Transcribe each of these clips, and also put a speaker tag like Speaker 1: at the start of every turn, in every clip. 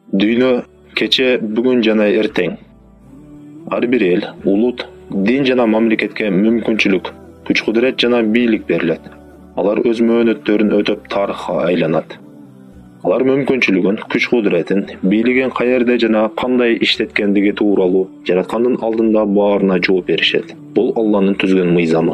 Speaker 1: Дүйнө кече, бүгүн жана эртең. Ар бир эл, улут, дин жана мамлекетке мүмкүнчүлүк, күч-кудурет жана бийлик берилет. Алар өз мөөнөттөрүн өтөп тарыхка айланат. Алар мүмкүнчүлүгүн, күч-кудуретин, бийлигин каерде жана кандай иштеткендиги тууралуу жараткандын алдында баарына жооп беришет. Бул Алланын түзгөн мыйзамы.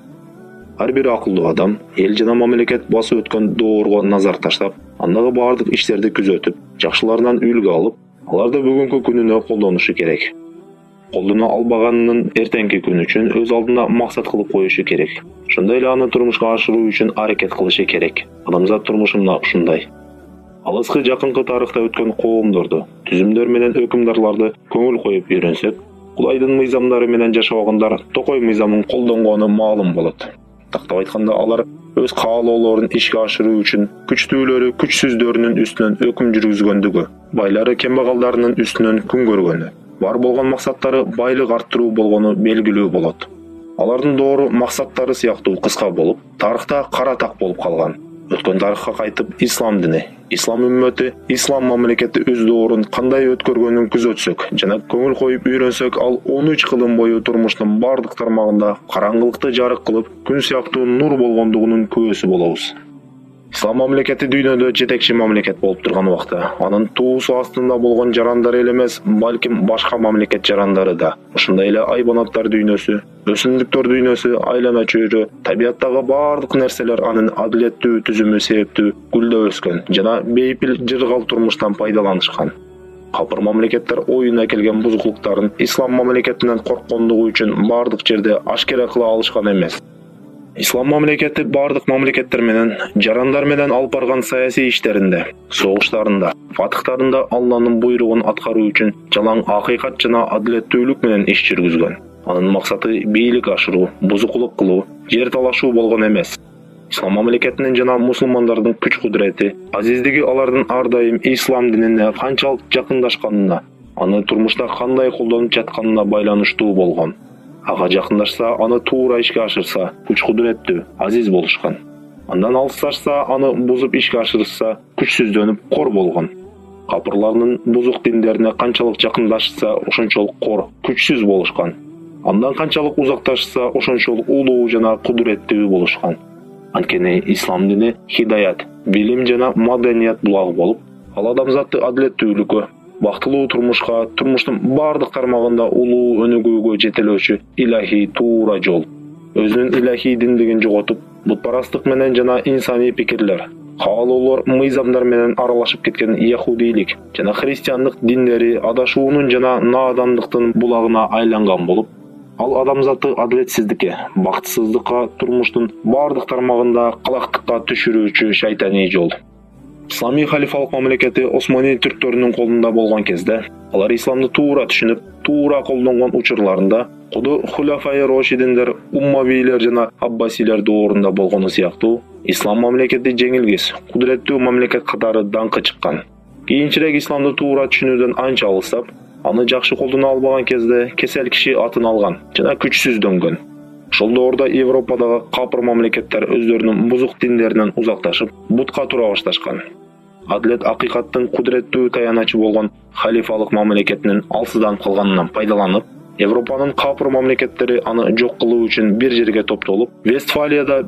Speaker 1: Ар бир акылдуу адам эл жана мамлекет басып өткөн доорго назар таштап, андагы бардык иштерди күзөтүп, жакшыларынан үлгү алып, аларды бүгүнкү күнүнө колдонушу керек. Колдоно албаганын эртеңки күн үчүн өз алдына максат кылып коюшу керек. Ошондой эле аны турмушка ашыруу үчүн аракет кылышы керек. Адамзат турмушу мына ушундай. Алыскы жакынкы тарыхта өткөн коомдорду, түзүмдөр менен өкүмдарларды көңүл коюп үйрөнсөк, Кудайдын мыйзамдары менен жашабагандар Токой мыйзамын колдонгону маалым болот. Тактап айтканда, алар өз каалоолорун ишке ашыруу үчүн күчтүүлөрү күчсүздөрүнүн үстүнөн өкүм жүргүзгөндүгү, байлары кембагалдарынын үстүнөн күн көргөнү, бар болгон максаттары байлык арттыруу болгону белгилүү болот. Алардын доору максаттары сыяктуу кыска болуп, тарыхта кара так болуп калган. Өткөн тарыхка кайтып, ислам дини, ислам үммөтү, ислам мамлекети өз доорун кандай өткөргөнүн күзөтсөк жана көңүл коюп үйрөнсөк, ал 13 кылым бою турмуштун бардык тармагында караңгылыкты жарык кылып, күн сыяктуу нур болгондугунун күбөсү болобуз. Ислам мамлекети дүйнөдө жетекчи мамлекет болуп турган убакта, анын туусу астында болгон жарандар эле эмес, балким башка мамлекет жарандары да, ошондой эле айбанаттар дүйнөсү, өсүмдүктөр дүйнөсү, айлана чөйрө, табияттагы бардык нерселер анын адилеттүү түзүмү себептүү гүлдөп өскөн жана бейпил жыргал турмуштан пайдаланышкан. Капыр мамлекеттер оюна келген бузуклуктарын ислам мамлекетинен корккондугу үчүн бардык жерде ашкера кыла алышкан эмес. Ислам мамлекети бардык мамлекеттер менен, жарандар менен алып барган саясий иштеринде, согуштарында, фатыхтарында Алланын буйругун аткаруу үчүн жалаң акыйкат жана адилеттүүлүк менен иш жүргүзгөн. Анын максаты бийлик ашыруу, бузукулук кылуу, жер талашуу болгон эмес. Ислам мамлекетинин жана мусулмандардын күч-кудурети, азиздиги алардын ар дайым ислам динине канчалык жакындашканына, аны турмушта кандай колдонуп жатканына байланыштуу болгон. Ага жакындашса, аны туура ишке ашырса, күч-кудуреттүү, азиз болушкан. Андан алысташса, аны бузуп ишке ашырса, күчсүздөнүп, кор болгон. Капырлардын бузук диндерине канчалык жакындашса, ошончолук кор, күчсүз болушкан. Андан канчалык узакташса, ошончолук улуу жана кудуреттүү болушкан. Анткени ислам дини хидаят, билим жана маданият булагы болуп, ал адамзатты адилеттүүлүккө, бактылуу турмушка, турмуштун бардык тармагында улуу өнүгүүгө жетелөөчү илахий туура жол. Өзүнүн илахий диндигин жоготуп, бутпарастык менен жана инсаний пикирлер, каалоолор, мыйзамдар менен аралашып кеткен яхудийлик жана христиандык диндери адашуунун жана наадандыктын булагына айланган болуп, ал адамзатты адилетсиздикке, бактысыздыкка, турмуштун бардык тармагында калактыкка түшүрүүчү шайтаний жол. Исламий халифалык мамлекети Османи түрктөрүнүн колунда болгон кезде, алар исламды туура түшүнүп, туура колдонгон учурларында, куду хуляфай рошидиндер, уммавийлер жана аббасилер доорунда болгону сыяктуу, ислам мамлекети жеңилгис, кудуреттүү мамлекет катары даңкы чыккан. Кийинчерээк исламды туура түшүнүүдөн анча алыстап, аны жакшы колдоно албаган кезде кесел киши атын алган жана күчсүздөнгөн. Ошол доорда Европадагы капыр мамлекеттер өздөрүнүн бузук диндеринен узакташып, бутка тура башташкан. Адилет акыйкаттын кудуреттүү таяначы болгон халифалык мамлекетинин алсыздан калганынан пайдаланып, Европанын капыр мамлекеттери аны жок кылуу үчүн бир жерге топтолуп, Вестфалияда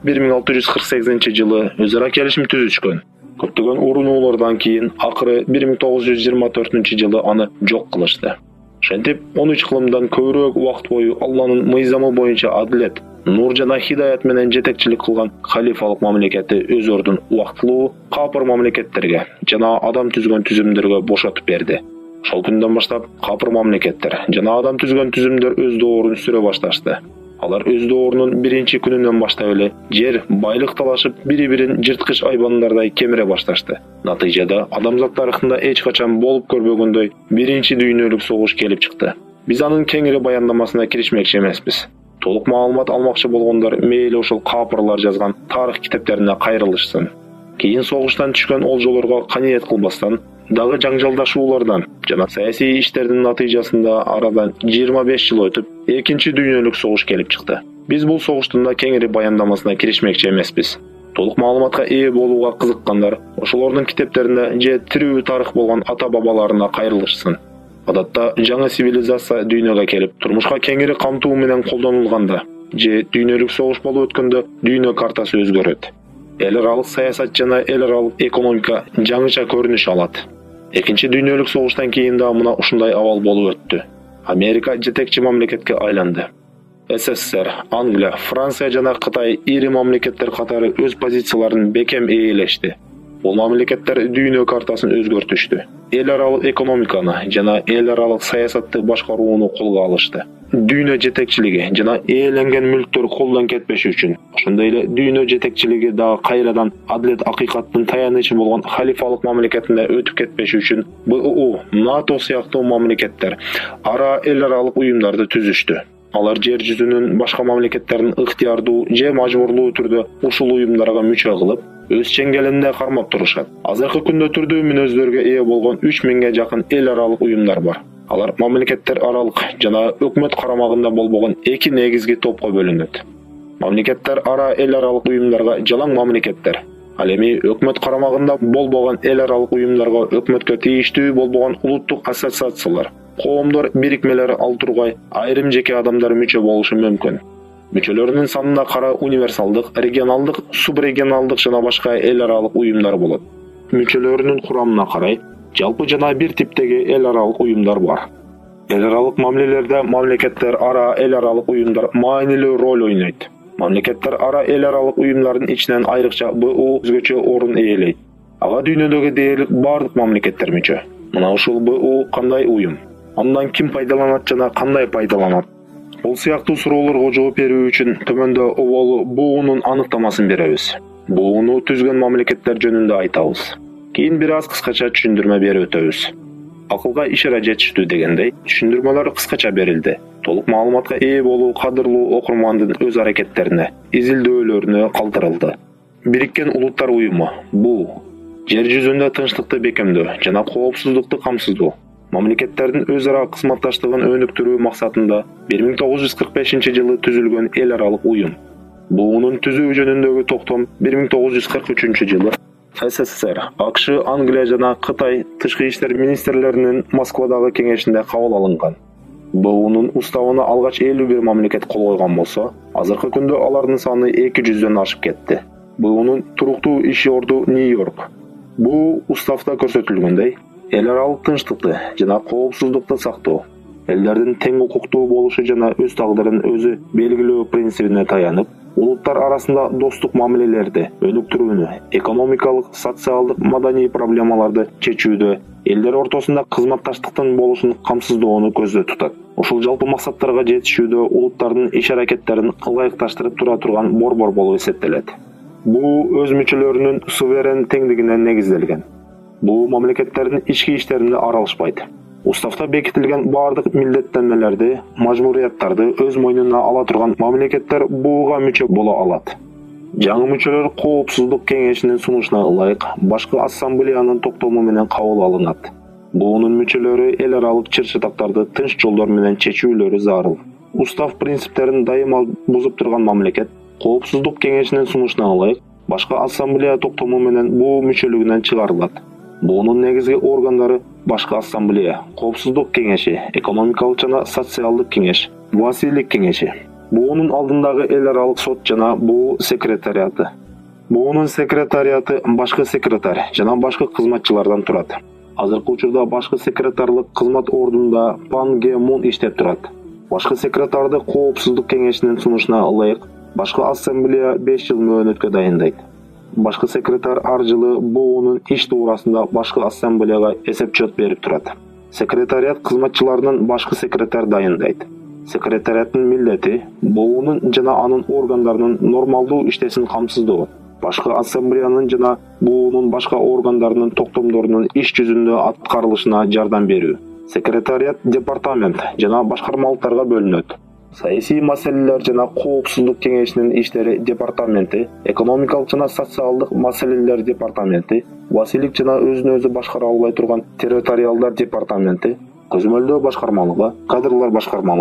Speaker 1: 1648-жылы өз ара келишим түзүшкөн. Көптөгөн урунуулардан кийин акыры 1924-жылы аны жок кылышты. Ошентип, 13 кылымдан көбүрөөк убакыт бою Алланын мыйзамы боюнча адилет, нур жана хидаят менен жетекчилик кылган халифалык мамлекети өз ордун убактылуу капыр мамлекеттерге жана адам түзгөн түзүмдөргө бошотуп берди. Ошол күндөн баштап капыр мамлекеттер жана адам түзгөн түзүмдөр өз доорун сүрө башташты. Алар өз доорунун биринчи күнүнөн баштап эле жер, байлык талашып, бири-бирин жырткыч айбандардай кемире башташты. Натыйжада адамзат тарыхында эч качан болуп көрбөгөндөй биринчи дүйнөлүк согуш келип чыкты. Биз анын кеңири баяндамасына киришмекчи эмеспиз. Толук маалымат алмакчы болгондор мейли ошол капырлар жазган тарых китептерине кайрылышсын. Кийин согуштан түшкөн олжолорго каниет кылбастан, дагы жаңжалдашуулардан жана саясий иштердин натыйжасында арадан 25 жыл өтүп, экинчи дүйнөлүк согуш келип чыкты. Биз бул согуштун да кеңири баяндамасына киришмекчи эмеспиз. Толук маалыматка ээ болууга кызыккандар ошолордун китептерине же тирүү тарых болгон ата бабаларына кайрылышсын. Адатта жаңы цивилизация дүйнөгө келип, турмушка кеңири камтуу менен колдонулганда же дүйнөлүк согуш болуп өткөндө дүйнө картасы өзгөрөт. Эл аралык саясат жана эл аралык экономика жаңыча көрүнүш алат. Экинчи дүйнөлүк согуштан кийин да мына ушундай абал болуп өттү. Америка жетекчи мамлекетке айланды. СССР, Англия, Франция жана Кытай ири мамлекеттер катары өз позицияларын бекем ээлешти. Бул мамлекеттер дүйнө картасын өзгөртүштү. Эл аралык экономиканы жана эл аралык саясатты башкарууну колго алышты. Дүйнө жетекчилиги жана ээленген мүлктөр колдон кетпеш үчүн, ошондой эле дүйнө жетекчилиги дагы кайрадан адилет акыйкаттын таянычы болгон халифалык мамлекетине өтүп кетпеш үчүн БУ, НАТО сыяктуу мамлекеттер ара эл аралык уюмдарды түзүштү. Алар жер жүзүнүн башка мамлекеттерин ыктыярдуу же мажбурлуу түрдө ушул уюмдарга мүчө кылып, өз чеңгелинде кармап турушат. Азыркы күндө түрдүү мүнөздөргө ээ болгон 3000ге жакын эл аралык уюмдар бар. Алар мамлекеттер аралык жана өкмөт карамагында болбогон эки негизги топко бөлүнөт. Мамлекеттер ара эл аралык уюмдарга жалаң мамлекеттер. Ал эми өкмөт карамагында болбогон эл аралык уюмдарга өкмөткө тийиштүү болбогон улуттук ассоциациялар, коомдор бирикмелери ал тургай айрым жеке адамдар мүчө болушу мүмкүн. Мүчөлөрүнүн санына кара универсалдык, регионалдык, субрегионалдык жана башка эл аралык уюмдар болот. Мүчөлөрүнүн курамына карай жалпы жана бир типтеги эл аралык уюмдар бар. Эл аралык мамилелерде мамлекеттер ара эл аралык уюмдар маанилүү роль ойнойт. Мамлекеттер ара эл аралык уюмдардын ичинен айрыкча БУ өзгөчө орун ээлейт. Ага дүйнөдөгү дээрлик бардык мамлекеттер мүчө. Мына ушул БУ кандай уюм? Андан ким пайдаланат жана кандай пайдаланат? Бул сыяктуу суроолорго жооп берүү үчүн төмөндө оболу БУнун аныктамасын беребиз. БУну түзгөн мамлекеттер жөнүндө айтабыз. Кийин бир аз кыскача түшүндүрмө берип өтөбүз. Акылга ишара жетиштүү дегендей, түшүндүрмөлөр кыскача берилди. Толук маалыматка ээ болуу кадырлуу окурмандын өз аракеттерине, изилдөөлөрүнө калтырылды. Бириккен Улуттар уюму БУ жер жүзүндө тынчтыкты бекемдөө жана коопсуздукту камсыздоо, мамлекеттердин өз ара кызматташтыгын өнүктүрүү максатында 1945-жылы түзүлгөн эл аралык уюм. БУнун түзүү жөнүндөгү токтом 1943-жылы СССР, АКШ, Англия жана Кытай тышкы иштер министрлеринин Москвадагы кеңешинде кабыл алынган. БУнун уставына алгач 51 мамлекет кол койгон болсо, азыркы күндө алардын саны 200дөн ашып кетти. БУнун туруктуу иш орду Нью-Йорк. БУ уставда көрсөтүлгөндөй, эл аралык тынчтыкты жана коопсуздукту сактоо, элдердин тең укуктуу болушу жана өз тагдырын өзү белгилөө принцибине таянып, улуттар арасында достук мамилелерди өнүктүрүүнү, экономикалык, социалдык, маданий проблемаларды чечүүдө, элдер ортосунда кызматташтыктын болушун камсыздоону көздө тутат. Ушул жалпы максаттарга жетишүүдө улуттардын иш-аракеттерин ылайыкташтырып тура турган борбор болуп эсептелет. Бул өз мүчөлөрүнүн суверен теңдигине негизделген. Бул мамлекеттердин ички иштеринде аралашпайт. Уставда бекитилген бардык милдеттенмелерди, мажбурияттарды өз мойнуна ала турган мамлекеттер БУга мүчө боло алат. Жаңы мүчөлөр коопсуздук кеңешинин сунушуна ылайык башкы ассамблеянын токтому менен кабыл алынат. БУнун мүчөлөрү эл аралык чыр-чатактарды тынч жолдор менен чечүүлөрү зарыл. Устав принциптерин дайыма бузуп турган мамлекет коопсуздук кеңешинин сунушуна ылайык башкы ассамблея токтому менен БУ мүчөлүгүнөн чыгарылат. БУнун негизги органдары башкы ассамблея, коопсуздук кеңеши, экономикалык жана социалдык кеңеш, Васийлик кеңеши. БУнун алдындагы эл аралык сот жана БУ секретариаты. БУнун секретариаты башкы секретарь жана башкы кызматчылардан турат. Азыркы учурда башкы секретарлык кызмат ордунда Пан Ге Мун иштеп турат. Башкы секретарды коопсуздук кеңешинин сунушуна ылайык башкы ассамблея 5 жыл мөөнөткө дайындайт. Башкы секретарь ар жылы БУнун иш туурасында башкы ассамблеяга эсеп-чөт берип турат. Секретариат кызматчыларынын башкы секретарь дайындайт. Секретариаттын милдети БУнун жана анын органдарынын нормалдуу иштесин камсыздоо, башкы ассамблеянын жана БУнун башка органдарынын токтомдорунун иш жүзүндө аткарылышына жардам берүү. Секретариат департамент жана башкармалыктарга бөлүнөт. Саясий маселелер жана коопсуздук кеңешинин иштери департаменти, экономикалык жана социалдык маселелер департаменти, Васийлик жана өзүн өзү башкара албай турган территориалдар департаменти, көзөмөлдөө башкармалыгы, кадрлар башкармалыгы,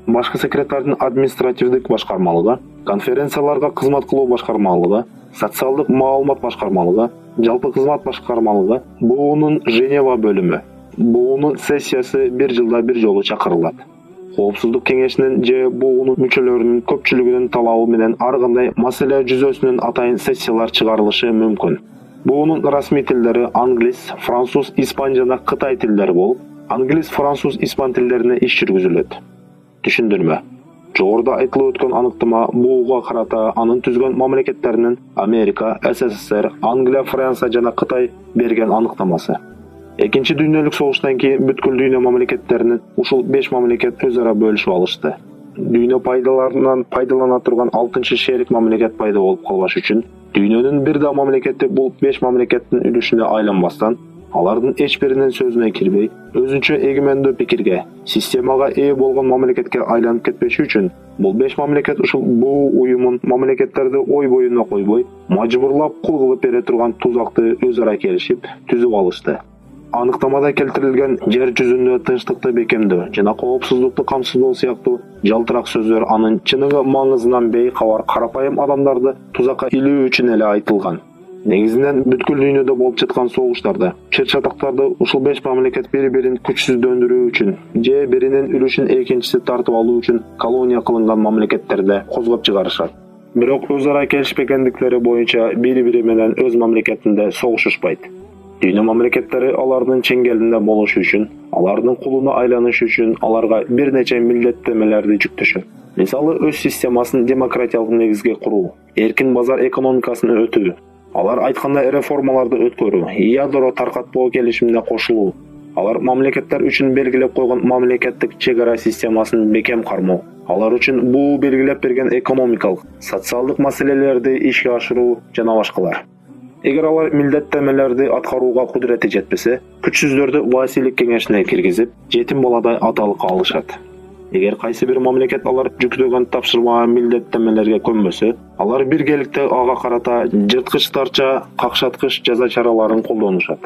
Speaker 1: башкы секретардын административдик башкармалыгы, конференцияларга кызмат кылуу башкармалыгы, социалдык маалымат башкармалыгы, жалпы кызмат башкармалыгы, БУнун Женева бөлүмү. БУнун сессиясы бир жылда бир жолу чакырылат. Коопсуздук кеңешинин же БУнун мүчөлөрүнүн көпчүлүгүнүн талабы менен ар кандай маселе жүзөсүнөн атайын сессиялар чыгарылышы мүмкүн. БУнун расмий тилдери англис, француз, испан жана кытай тилдери болуп, англис, француз, испан тилдерине иш жүргүзүлөт. Түшүндүрмө. Жогоруда айтылып өткөн аныктама БУга карата анын түзгөн мамлекеттеринин Америка, СССР, Англия, Франция жана Кытай берген аныктамасы. Экинчи дүйнөлүк согуштан кийин бүткүл дүйнө мамлекеттеринин ушул 5 мамлекет өз ара бөлүшүп алышты. Дүйнө пайдаларынан пайдалана турган 6-чы шерик мамлекет пайда болуп калбаш үчүн дүйнөнүн бир да мамлекети бул 5 мамлекеттин үлүшүнө айланбастан, алардын эч биринин сөзүнө кирбей, өзүнчө эгемендүү пикирге, системага ээ болгон мамлекетке айланып кетпеши үчүн бул 5 мамлекет ушул БУ уюмун мамлекеттерди ой боюна койбой, мажбурлап кул кылып бере турган тузакты өз ара келишип түзүп алышты. Аныктамада келтирилген жер жүзүндө тынчтыкты бекемдөө жана коопсуздукту камсыздоо сыяктуу жалтырак сөздөр анын чыныгы маңызынан бейкабар карапайым адамдарды тузакка илүү үчүн эле айтылган. Негизинен бүткүл дүйнөдө болуп жаткан согуштарда, чыр-чатактарды ушул 5 мамлекет бири-бирин күчсүздөндүрүү үчүн же биринин үлүшүн экинчиси тартып алуу үчүн колония кылынган мамлекеттерде козгоп чыгарышат. Бирок өз ара келишпегендиктери боюнча бири-бири менен өз мамлекетинде согушушпайт. Дүйнө мамлекеттери алардын чеңгелинде болушу үчүн, алардын кулуна айланышы үчүн аларга бир нече милдеттемелерди жүктөшөт. Мисалы, өз системасын демократиялык негизге куруу, эркин базар экономикасын өтүү, алар айткандай реформаларды өткөрүү, ядро таркатпоо келишимине кошулуу, алар мамлекеттер үчүн белгилеп койгон мамлекеттик чек ара системасын бекем кармоо, алар үчүн бул белгилеп берген экономикалык, социалдык маселелерди ишке ашыруу жана башкалар. Эгер алар милдеттемелерди аткарууга кудурети жетпесе, күчсүздөрдү Василик кеңешине киргизип, жетим баладай аталыкка алышат. Эгер кайсы бир мамлекет алар жүктөгөн тапшырма милдеттемелерге көнбөсө, алар биргеликте ага карата жырткычтарча какшаткыч жаза чараларын колдонушат.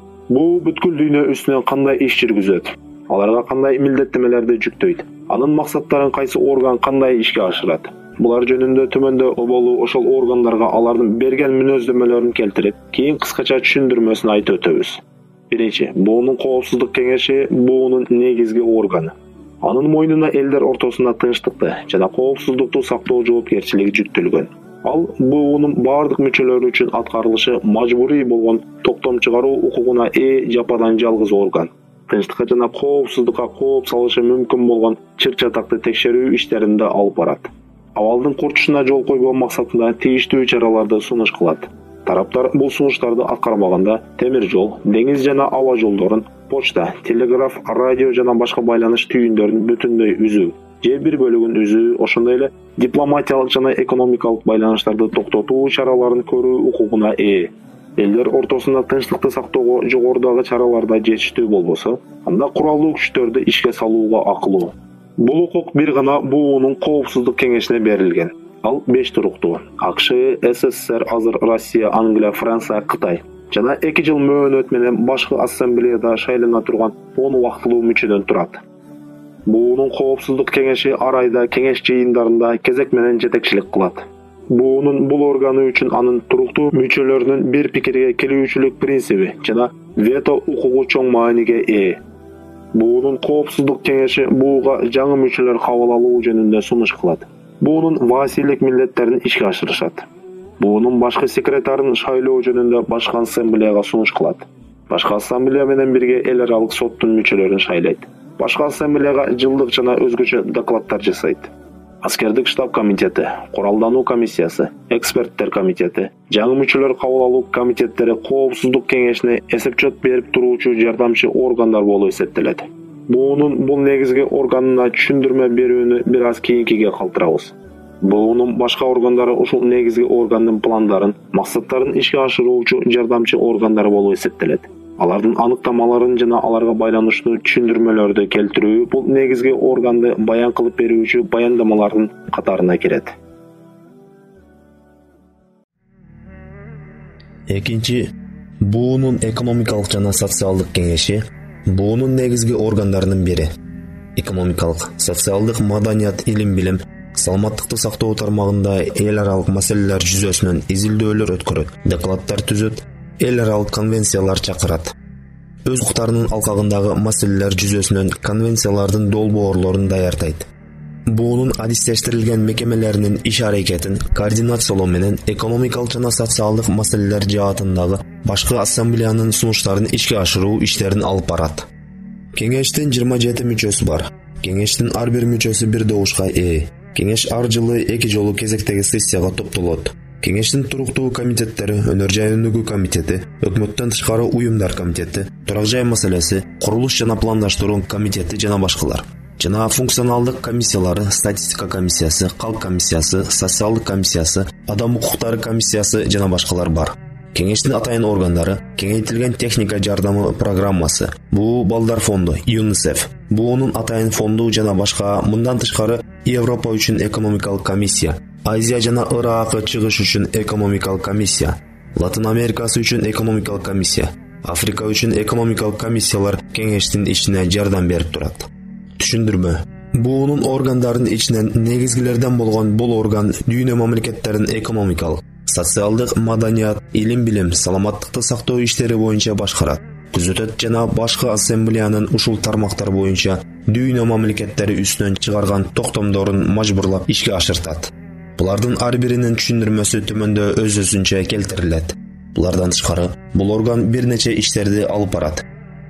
Speaker 1: Бул бүткүл дүйнө үстүнөн кандай иш жүргүзөт? Аларга кандай милдеттемелерди жүктөйт? Анын максаттарын кайсы орган кандай ишке ашырат? Булар жөнүндө төмөндө оболу ошол органдарга алардын берген мүнөздөмөлөрүн келтирип, кийин кыскача түшүндүрмөсүн айтып өтөбүз. Биринчи, БУнун коопсуздук кеңеши БУнун негизги органы. Анын мойнуна элдер ортосунда тынчтыкты жана коопсуздукту сактоо жоопкерчилиги жүктөлгөн. Ал БУнун бардык мүчөлөрү үчүн аткарылышы мажбурий болгон токтом чыгаруу укугуна ээ жападан жалгыз орган. Тынчтыкка жана коопсуздукка кооп салышы мүмкүн болгон чыр-чатакты текшерүү иштерин да алып барат. Абалдын курчушуна жол койбоо максатында тийиштүү чараларды сунуш кылат. Тараптар бул сунуштарды аткарбаганда темир жол, деңиз жана аба жолдорун, почта, телеграф, радио жана башка байланыш түйүндөрүн бүтүндөй үзүү, же бир бөлүгүн үзүү, ошондой эле дипломатиялык жана экономикалык байланыштарды токтотуу чараларын көрүү укугуна ээ. Элдер ортосунда тынчтыкты сактоого жогорудагы чараларда жетиштүү болбосо, анда куралдуу күчтөрдү ишке салууга акылуу. Бул укук бир гана БУнун коопсуздук кеңешине берилген. Ал 5 туруктуу: АКШ, СССР, азыр Россия, Англия, Франция, Кытай жана 2 жыл мөөнөт менен башкы ассамблеяда шайлана турган 10 убактылуу мүчөдөн турат. БУнун коопсуздук кеңеши ар айда кеңеш жыйындарында кезек менен жетекчилик кылат. БУнун бул органы үчүн анын туруктуу мүчөлөрүнүн бир пикирге келүүчүлүк принциби жана вето укугу чоң мааниге ээ. БУнун коопсуздук кеңеши БУга жаңы мүчөлөр кабыл алуу жөнүндө сунуш кылат. БУнун Василик милдеттерин ишке ашырышат. БУнун башкы секретарын шайлоо жөнүндө башкы ассамблеяга сунуш кылат. Башкы ассамблея менен бирге эл аралык соттун мүчөлөрүн шайлайт. Башкы ассамблеяга жылдык жана өзгөчө докладдар жасайт. Аскердик штаб комитети, куралдануу комиссиясы, эксперттер комитети, жаңы мүчөлөр кабыл алуу комитеттери коопсуздук кеңешине эсепчөт берип туруучу жардамчы органдар болуп эсептелет. БУнун бул негизги органына түшүндүрмө берүүнү бир аз кийинкиге калтырабыз. БУнун башка органдары ушул негизги органдын пландарын, максаттарын ишке ашыруучу жардамчы органдар болуп эсептелет. Алардын аныктамаларын жана аларга байланыштуу түшүндүрмөлөрдү келтирүү бул негизги органды баян кылып берүүчү баяндамалардын катарына кирет.
Speaker 2: Экинчи, БУнун экономикалык жана социалдык кеңеши БУнун негизги органдарынын бири. экономикалык, социалдык, маданият, илим-билим, саламаттыкты сактоо тармагында эл аралык маселелер жүзөсүнөн изилдөөлөр өткөрөт, докладдар түзөт, эл аралык конвенциялар чакырат. Өз укуктарынын алкагындагы маселелер жүзөсүнөн конвенциялардын долбоорлорун даярдайт. Буунун адистештирилген мекемелеринин иш аракетин координациялоо менен экономикалык жана социалдык маселелер жаатындагы башкы ассамблеянын сунуштарын ишке ашыруу иштерин алып барат. Кеңештин 27 мүчөсү бар. Кеңештин ар бир мүчөсү бир добушка ээ. Кеңеш ар жылы 2 жолу кезектеги сессияга топтолот. Кеңештин туруктуу комитеттери, өнөр жай өнүгүү комитети, өкмөттөн тышкары уюмдар комитети, турак жай маселеси, курулуш жана пландаштыруу комитети жана башкалар. Жана функционалдык комиссиялары, статистика комиссиясы, калк комиссиясы, социалдык комиссиясы, адам укуктары комиссиясы жана башкалар бар. Кеңештин атайын органдары, кеңейтилген техника жардамы программасы, бул балдар фонду, ЮНИСЕФ, буунун атайын фонду жана башка, мындан тышкары Европа үчүн экономикалык комиссия, Азия жана Ирак чыгыш үчүн экономикалык комиссия, Латын Америкасы үчүн экономикалык комиссия, Африка үчүн экономикалык комиссиялар кеңештин ишине жардам берип турат. Түшүндүрмө. Буунун органдарынын ичинен негизгилерден болгон бул орган дүйнө мамлекеттеринин экономикалык, социалдык, маданият, илим-билим, саламаттыкты сактоо иштери боюнча башкарат. Күзөтөт жана башкы ассамблеянын ушул тармактар боюнча дүйнө мамлекеттери үстүнөн чыгарган токтомдорун мажбурлап ишке ашыртат. Булардын ар биринин түшүндүрмөсү төмөндө өз-өзүнчө келтирилет. Булардан тышкары, бул орган бир нече иштерди алып барат.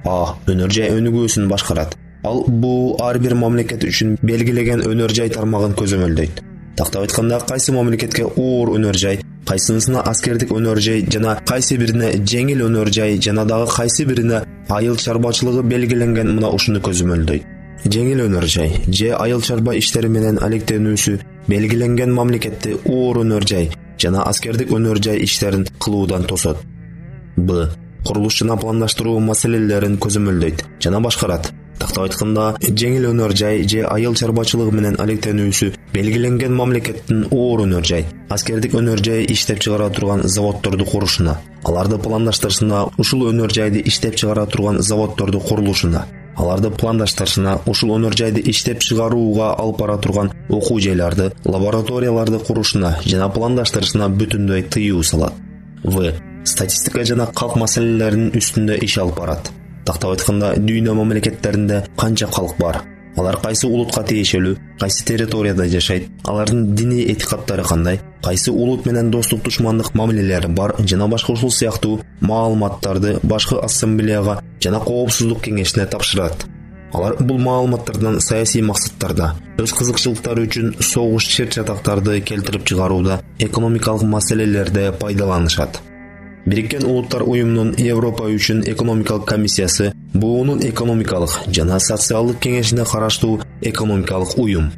Speaker 2: Өнөр жай өнүгүүсүн башкарат. Ал бул ар бир мамлекет үчүн белгилеген өнөр жай тармагын көзөмөлдөйт. Тактап айтканда, кайсы мамлекетке оор өнөр жай, кайсынысына аскердик өнөр жай жана кайсы бирине жеңил өнөр жай жана дагы кайсы бирине айыл чарбачылыгы белгиленген мына ушуну көзөмөлдөйт. Жеңил өнөр жай же айыл чарба иштери менен алектенүүсү белгиленген мамлекетти оор өнөр жай жана аскердик өнөр жай иштерин кылуудан тосот. Б. Курулуш жана пландаштыруу маселелерин көзөмөлдөйт жана башкарат. Тактап айтканда, жеңил өнөр жай же айыл чарбачылыгы менен алектенүүсү белгиленген мамлекеттин оор өнөр жай, аскердик өнөр жай иштеп чыгара турган заводдорду курушуна, аларды пландаштырышына, ушул өнөр жайды иштеп чыгара турган заводдорду курулушуна, аларды пландаштырышына, ушул өнөр жайды иштеп чыгарууга алып бара турган окуу жайларды, лабораторияларды курушуна жана пландаштырышына бүтүндөй тыюу салат. В. Статистика жана калк маселелеринин үстүндө иш алып барат. Тактап айтканда, дүйнө мамлекеттеринде канча калк бар? Алар кайсы улутка тиешелүү, кайсы территорияда жашайт, алардын диний этикаттары кандай, кайсы улут менен достук душмандык мамилелери бар жана башка ушул сыяктуу маалыматтарды башкы ассамблеяга жана коопсуздук кеңешине тапшырат. Алар бул маалыматтардан саясий максаттарда, өз кызыкчылыктары үчүн согуш чыр-чатактарды келтирип чыгарууда, экономикалык маселелерде пайдаланышат. Бириккен Улуттар уюмунун Европа үчүн экономикалык комиссиясы буунун экономикалык жана социалдык кеңешине караштуу экономикалык уюм.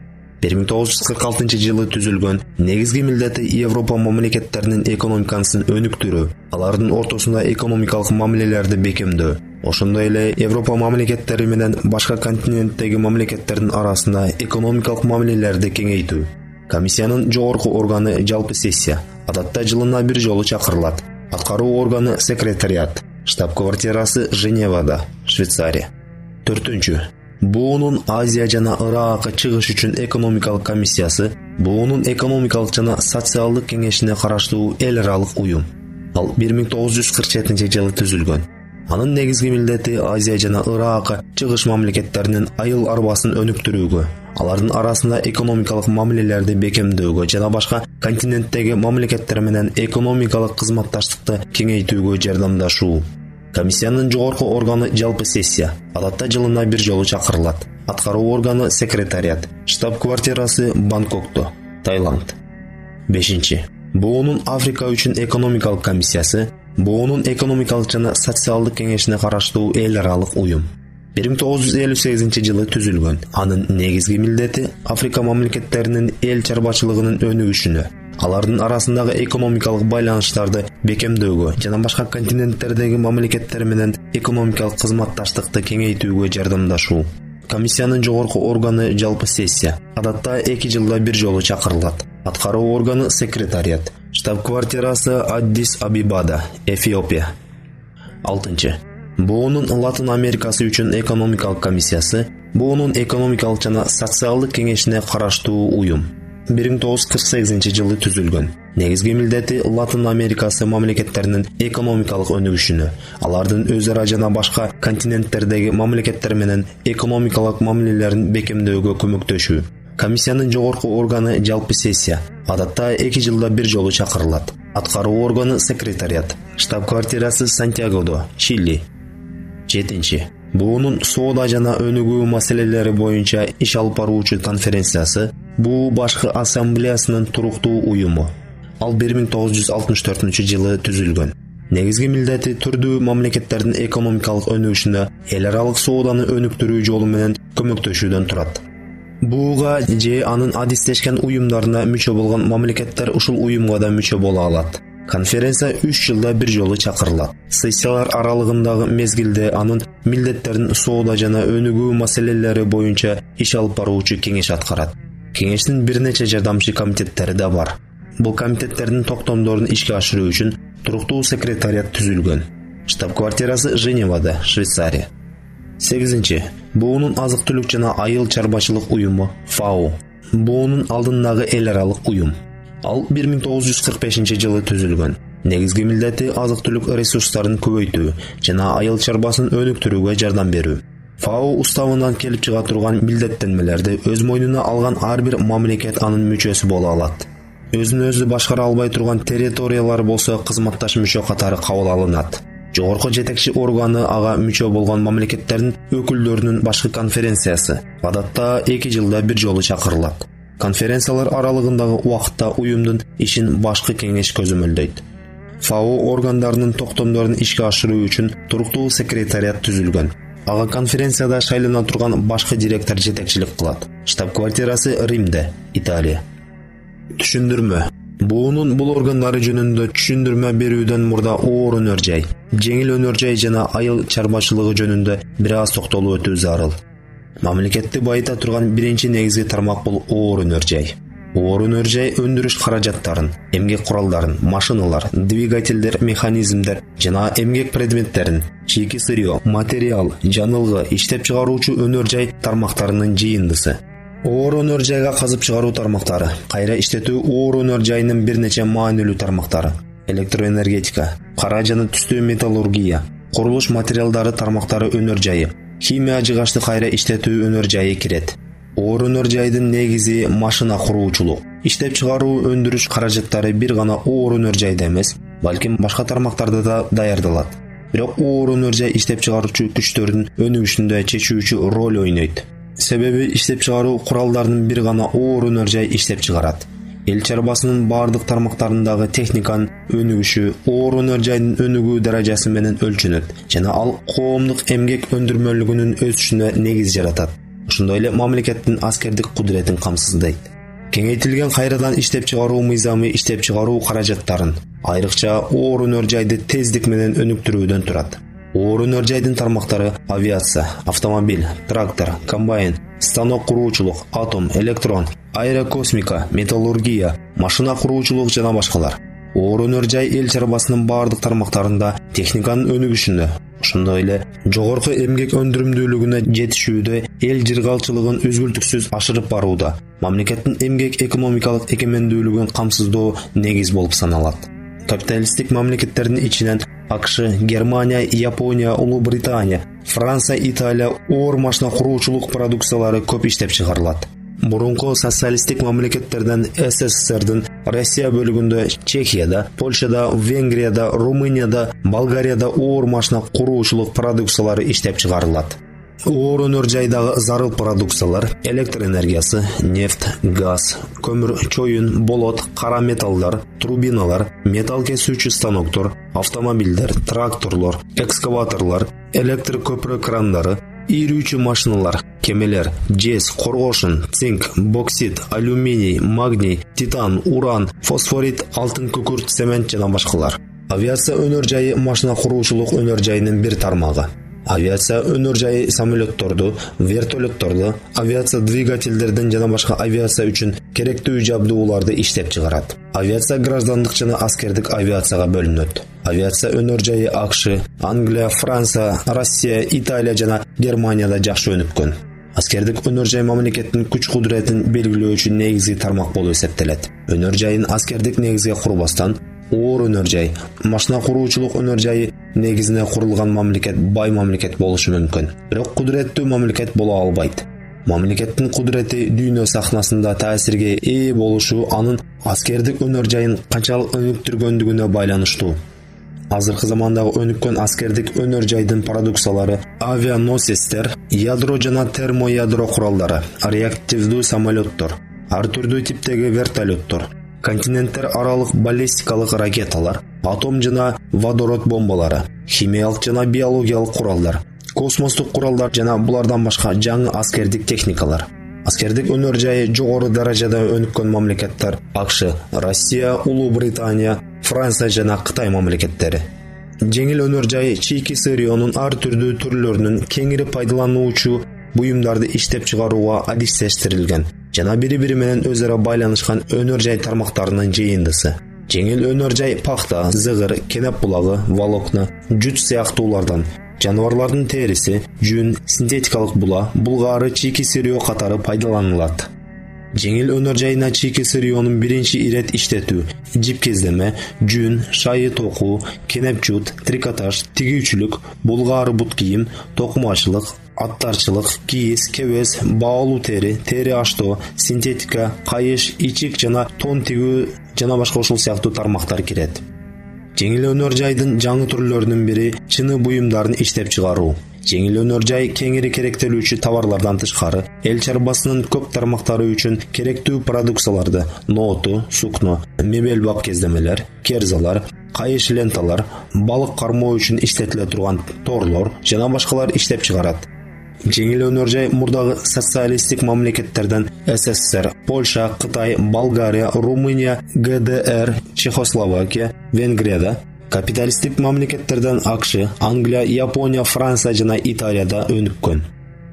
Speaker 2: 1946 жылы түзүлгөн, негизги милдети Европа мамлекеттеринин экономикасын өнүктүрүү, алардын ортосунда экономикалык мамилелерди бекемдөө, ошондой эле Европа мамлекеттери менен башка континенттеги мамлекеттердин арасында экономикалык мамилелерди кеңейтүү. Комиссиянын жогорку органы жалпы сессия, адатта жылына бир жолу чакырылат. Аткаруу органы секретариат, штаб-квартирасы Женевада, Швейцария. 4. Буунун Азия жана Ирак чыгыш үчүн экономикалык комиссиясы буунун экономикалык жана социалдык кеңешине караштуу эл аралык уюм. Ал 1947 жылы түзүлгөн. Анын негизги милдети Азия жана Ирак чыгыш мамлекеттеринин айыл арбасын өнүктүрүүгө, алардын арасында экономикалык мамилелерди бекемдөөгө жана башка континенттеги мамлекеттер менен экономикалык кызматташтыкты кеңейтүүгө жардамдашуу. Комиссиянын жогорку органы жалпы сессия, адатта жылына бир жолу чакырылат. Аткаруу органы секретариат, штаб-квартирасы Бангкокто, Таиланд. 5. Буунун Африка үчүн экономикалык комиссиясы буунун экономикалык жана социалдык кеңешине караштуу эл аралык уюм. 1958 жылы түзүлгөн. Анын негизги милдети Африка мамлекеттеринин эл чарбачылыгынын өнүгүшүнө, алардын арасындагы экономикалык байланыштарды бекемдөөгө жана башка континенттердеги мамлекеттер менен экономикалык кызматташтыкты кеңейтүүгө жардамдашуу. Комиссиянын жогорку органы жалпы сессия, адатта 2 жылда бир жолу чакырылат. Аткаруу органы секретариат, штаб-квартирасы Аддис-Абебада, Эфиопия. 6. Буунун Латын Америкасы үчүн экономикалык комиссиясы Буунун экономикалык жана социалдык кеңешине караштуу уюм 1948-жылы түзүлгөн. Негизги милдети Латын Америкасы мамлекеттеринин экономикалык өнүгүшүнө, алардын өз ара жана башка континенттердеги мамлекеттер менен экономикалык мамилелерин бекемдөөгө көмөктөшүү. Комиссиянын жогорку органы жалпы сессия, адатта 2 жылда бир жолу чакырылат. Аткаруу органы секретариат, штаб-квартирасы Сантьягодо, Чили. 7. Буунун соода жана өнүгүү маселелери боюнча иш алып баруучу конференциясы Буу башкы ассамблеясынын туруктуу уюму. Ал 1964-жылы түзүлгөн. Негизги милдети түрдүү мамлекеттердин экономикалык өнүгүшүнө эл аралык сооданы өнүктүрүү жолу менен көмөктөшүүдөн турат. Бууга же анын адистешкен уюмдарына мүчө болгон мамлекеттер ушул уюмга да мүчө боло алат. Конференция 3 жылда бир жолу чакырылат. Сессиялар аралыгындагы мезгилде анын милдеттерин соода жана өнүгүү маселелери боюнча иш алып баруучу кеңеш аткарат. Кеңештин бир нече жардамчы комитеттери да бар. Бул комитеттердин токтомдорун ишке ашыруу үчүн туруктуу секретариат түзүлгөн. Штаб-квартирасы Женевада, Швейцария. 8. Буунун азык-түлүк жана айыл чарбачылык уюму ФАО. Буунун алдындагы эл аралык уюм. Ал 1945-жылы түзүлгөн. Негизги милдети азык-түлүк ресурстарын көбөйтүү жана айыл чарбасын өнүктүрүүгө жардам берүү. ФАО уставынан келип чыга турган милдеттенмелерди өз мойнуна алган ар бир мамлекет анын мүчөсү боло алат. Өзүн өзү башкара албай турган территориялар болсо кызматташ мүчө катары кабыл алынат. Жогорку жетекчи органы ага мүчө болгон мамлекеттердин өкүлдөрүнүн башкы конференциясы, адатта 2 жылда бир жолу чакырылат. Конференциялар аралыгындагы убакытта уюмдун ишин башкы кеңеш көзөмөлдөйт. ФАО органдарынын токтомдорун ишке ашыруу үчүн туруктуу секретариат түзүлгөн. Ага конференцияда шайлана турган башкы директор жетекчилик кылат. Штаб-квартирасы Римде, Италия. Түшүндүрмө. Буунун бул органдары жөнүндө түшүндүрмө берүүдөн мурда оор өнөр жай, жеңил өнөр жай жана айыл чарбачылыгы жөнүндө бир аз токтолуп өтүү зарыл. Мамлекетти байыта турган биринчи негизги тармак бул оор өнөр жай. Оор өнөр жай өндүрүш каражаттарын, эмгек куралдарын, машиналар, двигательдер, механизмдер жана эмгек предметтерин, чийки сырьё, материал, жанылгы, иштеп чыгаруучу өнөр жай тармактарынын жыйындысы. Оор өнөр жайга казып чыгаруу тармактары, кайра иштетүү оор өнөр жайынын бир нече маанилүү тармактары: электроэнергетика, кара жана түстүү металлургия, курулуш материалдары тармактары өнөр жайы, химия жыгачты кайра иштетүү өнөр жайы кирет. Оор өнөр жайдын негизи машина куруучулук. Иштеп чыгаруу өндүрүш каражаттары бир гана оор өнөр жайда эмес, балким башка тармактарда да даярдалат. Бирок оор өнөр жай иштеп чыгаруучу күчтөрдүн өнүгүшүндө чечүүчү роль ойнойт. Себеби иштеп чыгаруу куралдарынын бир гана оор өнөр жай иштеп чыгарат. Эл чарбасынын бардык тармактарындагы техниканын өнүгүшү оор өнөр жайдын өнүгүү даражасы менен өлчөнөт жана ал коомдук эмгек өндүрмөлүгүнүн өсүшүнө негиз жаратат. Ошондой эле мамлекеттин аскердик кудуретин камсыздайт. Кеңейтилген кайрадан иштеп чыгаруу мыйзамы иштеп чыгаруу каражаттарын, айрыкча оор өнөр жайды тездик менен өнүктүрүүдөн турат. Оор өнөр жайдын тармактары авиация, автомобиль, трактор, комбайн, станок куруучулук, атом, электрон, аэрокосмика, металлургия, машина куруучулук жана башкалар. Оор өнөр жай эл чарбасынын бардык тармактарында техниканын өнүгүшүндө, ошондой эле жогорку эмгек өндүрүмдүүлүгүнө жетишүүдө эл жыргалчылыгын үзгүлтүксүз ашырып барууда. Мамлекеттин эмгек экономикалык экемендүүлүгүн камсыздоо негиз болуп саналат. Капиталисттик мамлекеттердин ичинен АКШ, Германия, Япония, Улуу Британия, Франция, Италия оор машина куруучулук продукциялары көп иштеп чыгарылат. Мурунку социалисттик мамлекеттерден СССРдин Россия бөлүгүндө Чехияда, Польшада, Венгрияда, Румынияда, Болгарияда оор машина куруучулук продукциялары иштеп чыгарылат. Оор өнөр жайдагы зарыл продукциялар: электр энергиясы, нефть, газ, көмүр, чоюн, болот, кара металлдар, турбиналар, металл кесүүчү станоктор, автомобилдер, тракторлор, экскаваторлор, электр көпүрө крандары, ийрүүчү машиналар, кемелер, жез, коргошун, цинк, боксит, алюминий, магний, титан, уран, фосфорит, алтын күкүрт, цемент жана башкалар. Авиация өнөр жайы машина куруучулук өнөр жайынын бир тармагы. Авиация өнөр жайы самолетторду, вертолетторду, авиация двигательдерден жана башка авиация үчүн керектүү жабдууларды иштеп чыгарат. Авиация граждандык жана аскердик авиацияга бөлүнөт. Авиация өнөр жайы АКШ, Англия, Франция, Россия, Италия жана Германияда жакшы өнүккөн. Аскердик өнөр жай мамлекеттин күч кудуретин белгилөөчү негизги тармак болуп эсептелет. Өнөр жайын аскердик негизге курбастан, оор өнөр жай, машина куруучулук өнөр жайы негизине курулган мамлекет бай мамлекет болушу мүмкүн. Бирок кудуреттүү мамлекет боло албайт. Мамлекеттин кудурети дүйнө сахнасында таасирге ээ болушу анын аскердик өнөр жайын канчалык өнүктүргөндүгүнө байланыштуу. Азыркы замандагы өнүккөн аскердик өнөр жайдын продукциялары авианосецтер, ядро жана термоядро куралдары, реактивдүү самолеттор, ар түрдүү типтеги вертолеттор, континенттер аралык баллистикалык ракеталар, атом жана водород бомбалары, химиялык жана биологиялык куралдар, космостук куралдар жана булардан башка жаңы аскердик техникалар. Аскердик өнөр жайы жогору даражада өнүккөн мамлекеттер АКШ, Россия, Улуу Британия, Франция жана Кытай мамлекеттери. Жеңил өнөр жайы чийки сырьёнун ар түрдүү түрлөрүнүн кеңири пайдалануучу буюмдарды иштеп чыгарууга адистештирилген жана бири-бири менен өзара байланышкан өнөр жай тармактарынын жыйындысы. Жеңил өнөр жай пахта, зыгыр, кенеп булагы, волокна, жут сыяктуулардан, жаныбарлардын териси, жүн, синтетикалык була, булгары, чийки сырьё катары пайдаланылат. Жеңил өнөр жайына чийки сырьёнун биринчи ирет иштетүү, жип кездеме, жүн, шайы току, кенеп жут, трикотаж, тигүүчүлүк, булгары бут кийим, токумачылык, аттарчылык, кийиз, кебез, баалуу тери, тери аштоо, синтетика, кайыш, ичик жана тон тигүү жана башка ушул сыяктуу тармактар кирет. Жеңил өнөр жайдын жаңы түрлөрүнүн бири чыны буюмдарын иштеп чыгаруу. Жеңил өнөр жай кеңири керектелүүчү товарлардан тышкары эл чарбасынын көп тармактары үчүн керектүү продукцияларды нооту, сукно, мебель бак кездемелер, керзалар, кайыш ленталар, балык кармоо үчүн иштетиле турган торлор жана башкалар иштеп чыгарат. Жеңил өнөр жай мурдагы социалисттик мамлекеттерден СССР, Польша, Кытай, Болгария, Румыния, ГДР, Чехословакия, Венгрияда, капиталисттик мамлекеттерден АКШ, Англия, Япония, Франция жана Италияда өнүккөн.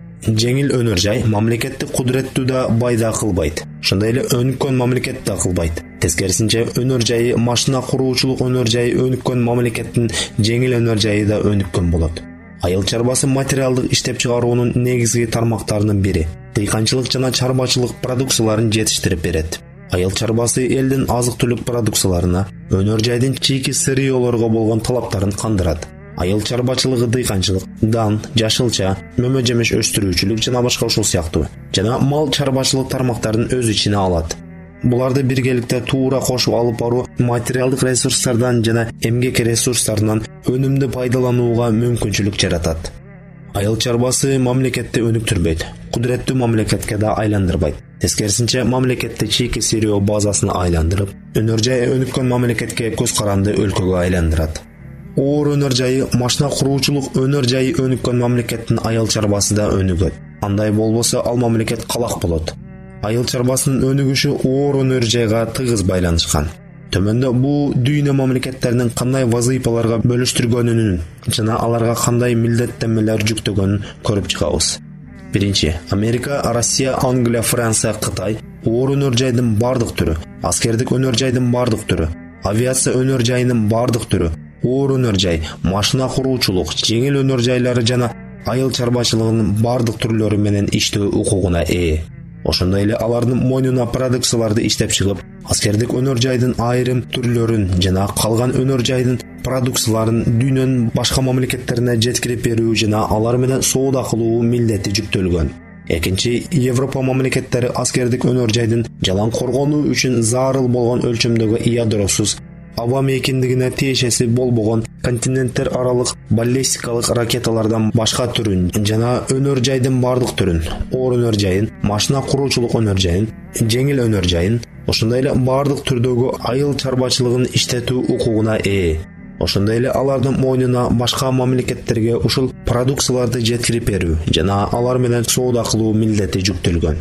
Speaker 2: Жеңил өнөр жай мамлекеттик кудуреттүү да байда кылбайт. Ошондой эле өнүккөн мамлекет да кылбайт. Тескерисинче өнөр жайы машина куруучулук өнөр жайы өнүккөн мамлекеттин жеңил өнөр жайы да өнүккөн болот. Айыл чарбасы материалдык иштеп чыгаруунун негизги тармактарынын бири. Дыйканчылык жана чарбачылык продукцияларын жетиштирип берет. Айыл чарбасы элдин азык-түлүк продукцияларына, өнөр жайдын чийки сырьёолорго болгон талаптарын кандырат. Айыл чарбачылыгы дыйканчылык, дан, жашылча, мөмө жемиш өстүрүүчүлүк жана башка ушул сыяктуу жана мал чарбачылык тармактарын өз ичине алат. Буларды биргеликте туура кошуп алып баруу материалдык ресурстардан жана эмгек ресурстарынан өнүмдү пайдаланууга мүмкүнчүлүк жаратат. Айыл чарбасы мамлекетти өнүктүрбөйт, кудуреттүү мамлекетке да айландырбайт. Тескерисинче мамлекетти чийки сырьё базасына айландырып, өнөр жайы өнүккөн мамлекетке көз каранды өлкөгө айландырат. Оор өнөр жайы машина куруучулук өнөр жайы өнүккөн мамлекеттин айыл чарбасы да өнүгөт. Андай болбосо ал мамлекет калак болот. Айыл чарбасынын өнүгүшү оор өнөр жайга тыгыз байланышкан. Төмөндө бул дүйнө мамлекеттеринин кандай вазыйпаларга бөлүштүргөнүнүн жана аларга кандай милдеттенмелер жүктөгөнүн көрүп чыгабыз. Биринчи, Америка, Россия, Англия, Франция, Кытай оор өнөр жайдын бардык түрү, аскердик өнөр жайдын бардык түрү, авиация өнөр жайынын бардык түрү, оор өнөр жай, машина куруучулук, жеңил өнөр жайлары жана айыл чарбачылыгынын бардык түрлөрү менен иштөө укугуна ээ. Ошондой эле алардын мойнуна продукцияларды иштеп чыгып, аскердик өнөр жайдын айрым түрлөрүн жана калган өнөр жайдын продукцияларын дүйнөнүн башка мамлекеттерине жеткирип берүү жана алар менен соода кылуу милдети жүктөлгөн. Экинчи, Европа мамлекеттери аскердик өнөр жайдын жалан коргонуу үчүн зарыл болгон өлчөмдөгү ядросуз аба мейкиндигине тиешеси болбогон континенттер аралык баллистикалык ракеталардан башка түрүн жана өнөр жайдын бардык түрүн, оор өнөр жайын, машина куруучулук өнөр жайын, жеңил өнөр жайын, ошондой эле бардык түрдөгү айыл чарбачылыгын иштетүү укугуна ээ. Ошондой эле алардын мойнуна башка мамлекеттерге ушул продукцияларды жеткирип берүү жана алар менен соода кылуу милдети жүктөлгөн.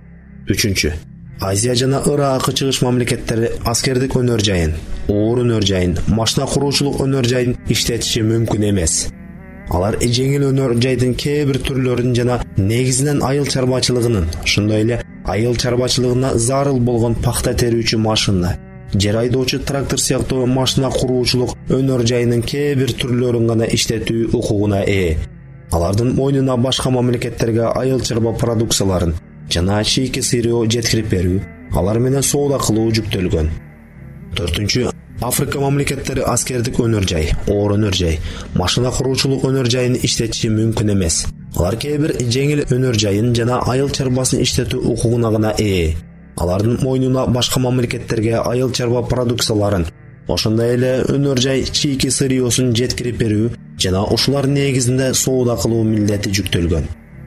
Speaker 2: Үчүнчү, Азия жана Ыракы чыгыш мамлекеттери аскердик өнөр жайын, оор өнөр жайын, машина куруучулук өнөр жайын иштетиши мүмкүн эмес. Алар жеңил өнөр жайдын кээ бир түрлөрүн жана негизинен айыл чарбачылыгынын, ошондой эле айыл чарбачылыгына зарыл болгон пахта терүүчү машина, жер айдоочу трактор сыяктуу машина куруучулук өнөр жайынын кээ бир түрлөрүн гана иштетүү укугуна ээ. Алардын мойнуна башка мамлекеттерге айыл чарба продукцияларын жана чийки сыйроо жеткирип берүү, алар менен соода кылуу жүктөлгөн. 4. Африка мамлекеттери аскердик өнөр жай, оор өнөр жай, машина куруучулук өнөр жайын иштетиши мүмкүн эмес. Алар кээ бир жеңил өнөр жайын жана айыл чарбасын иштетүү укугуна гана ээ. Алардын мойнуна башка мамлекеттерге айыл чарба продукцияларын, ошондой эле өнөр жай чийки сыйроосун жеткирип берүү жана ушулар негизинде соода кылуу милдети жүктөлгөн.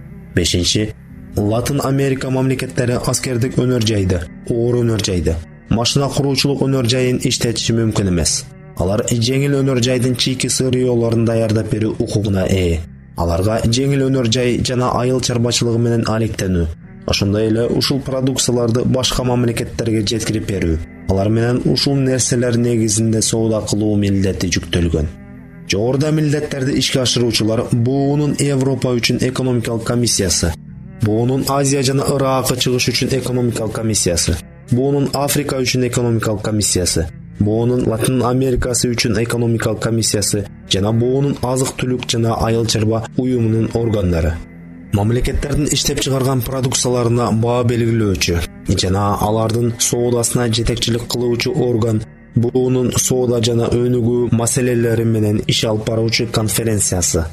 Speaker 2: 5. Латын Америка мамлекеттери аскердик өнөр жайды, оор өнөр жайды, машина куруучулук өнөр жайын иштетиши мүмкүн эмес. Алар жеңил өнөр жайдын чийки сыйроолорун даярдап берүү укугуна ээ. Аларга жеңил өнөр жай жана айыл чарбачылыгы менен алектенүү, ошондой эле ушул продукцияларды башка мамлекеттерге жеткирип берүү, алар менен ушул нерселер негизинде соода кылуу милдети жүктөлгөн. Жогоруда милдеттерди ишке ашыруучулар буунун Европа үчүн экономикалык комиссиясы, буунун Азия жана Иракка чыгыш үчүн экономикалык комиссиясы, буунун Африка үчүн экономикалык комиссиясы, буунун Латын Америкасы үчүн экономикалык комиссиясы жана буунун азык-түлүк жана айыл чарба уюмунун органдары. Мамлекеттердин иштеп чыгарган продукцияларына баа белгилөөчү жана алардын соодасына жетекчилик кылуучу орган буунун соода жана өнүгүү маселелери менен иш алып баруучу конференциясы.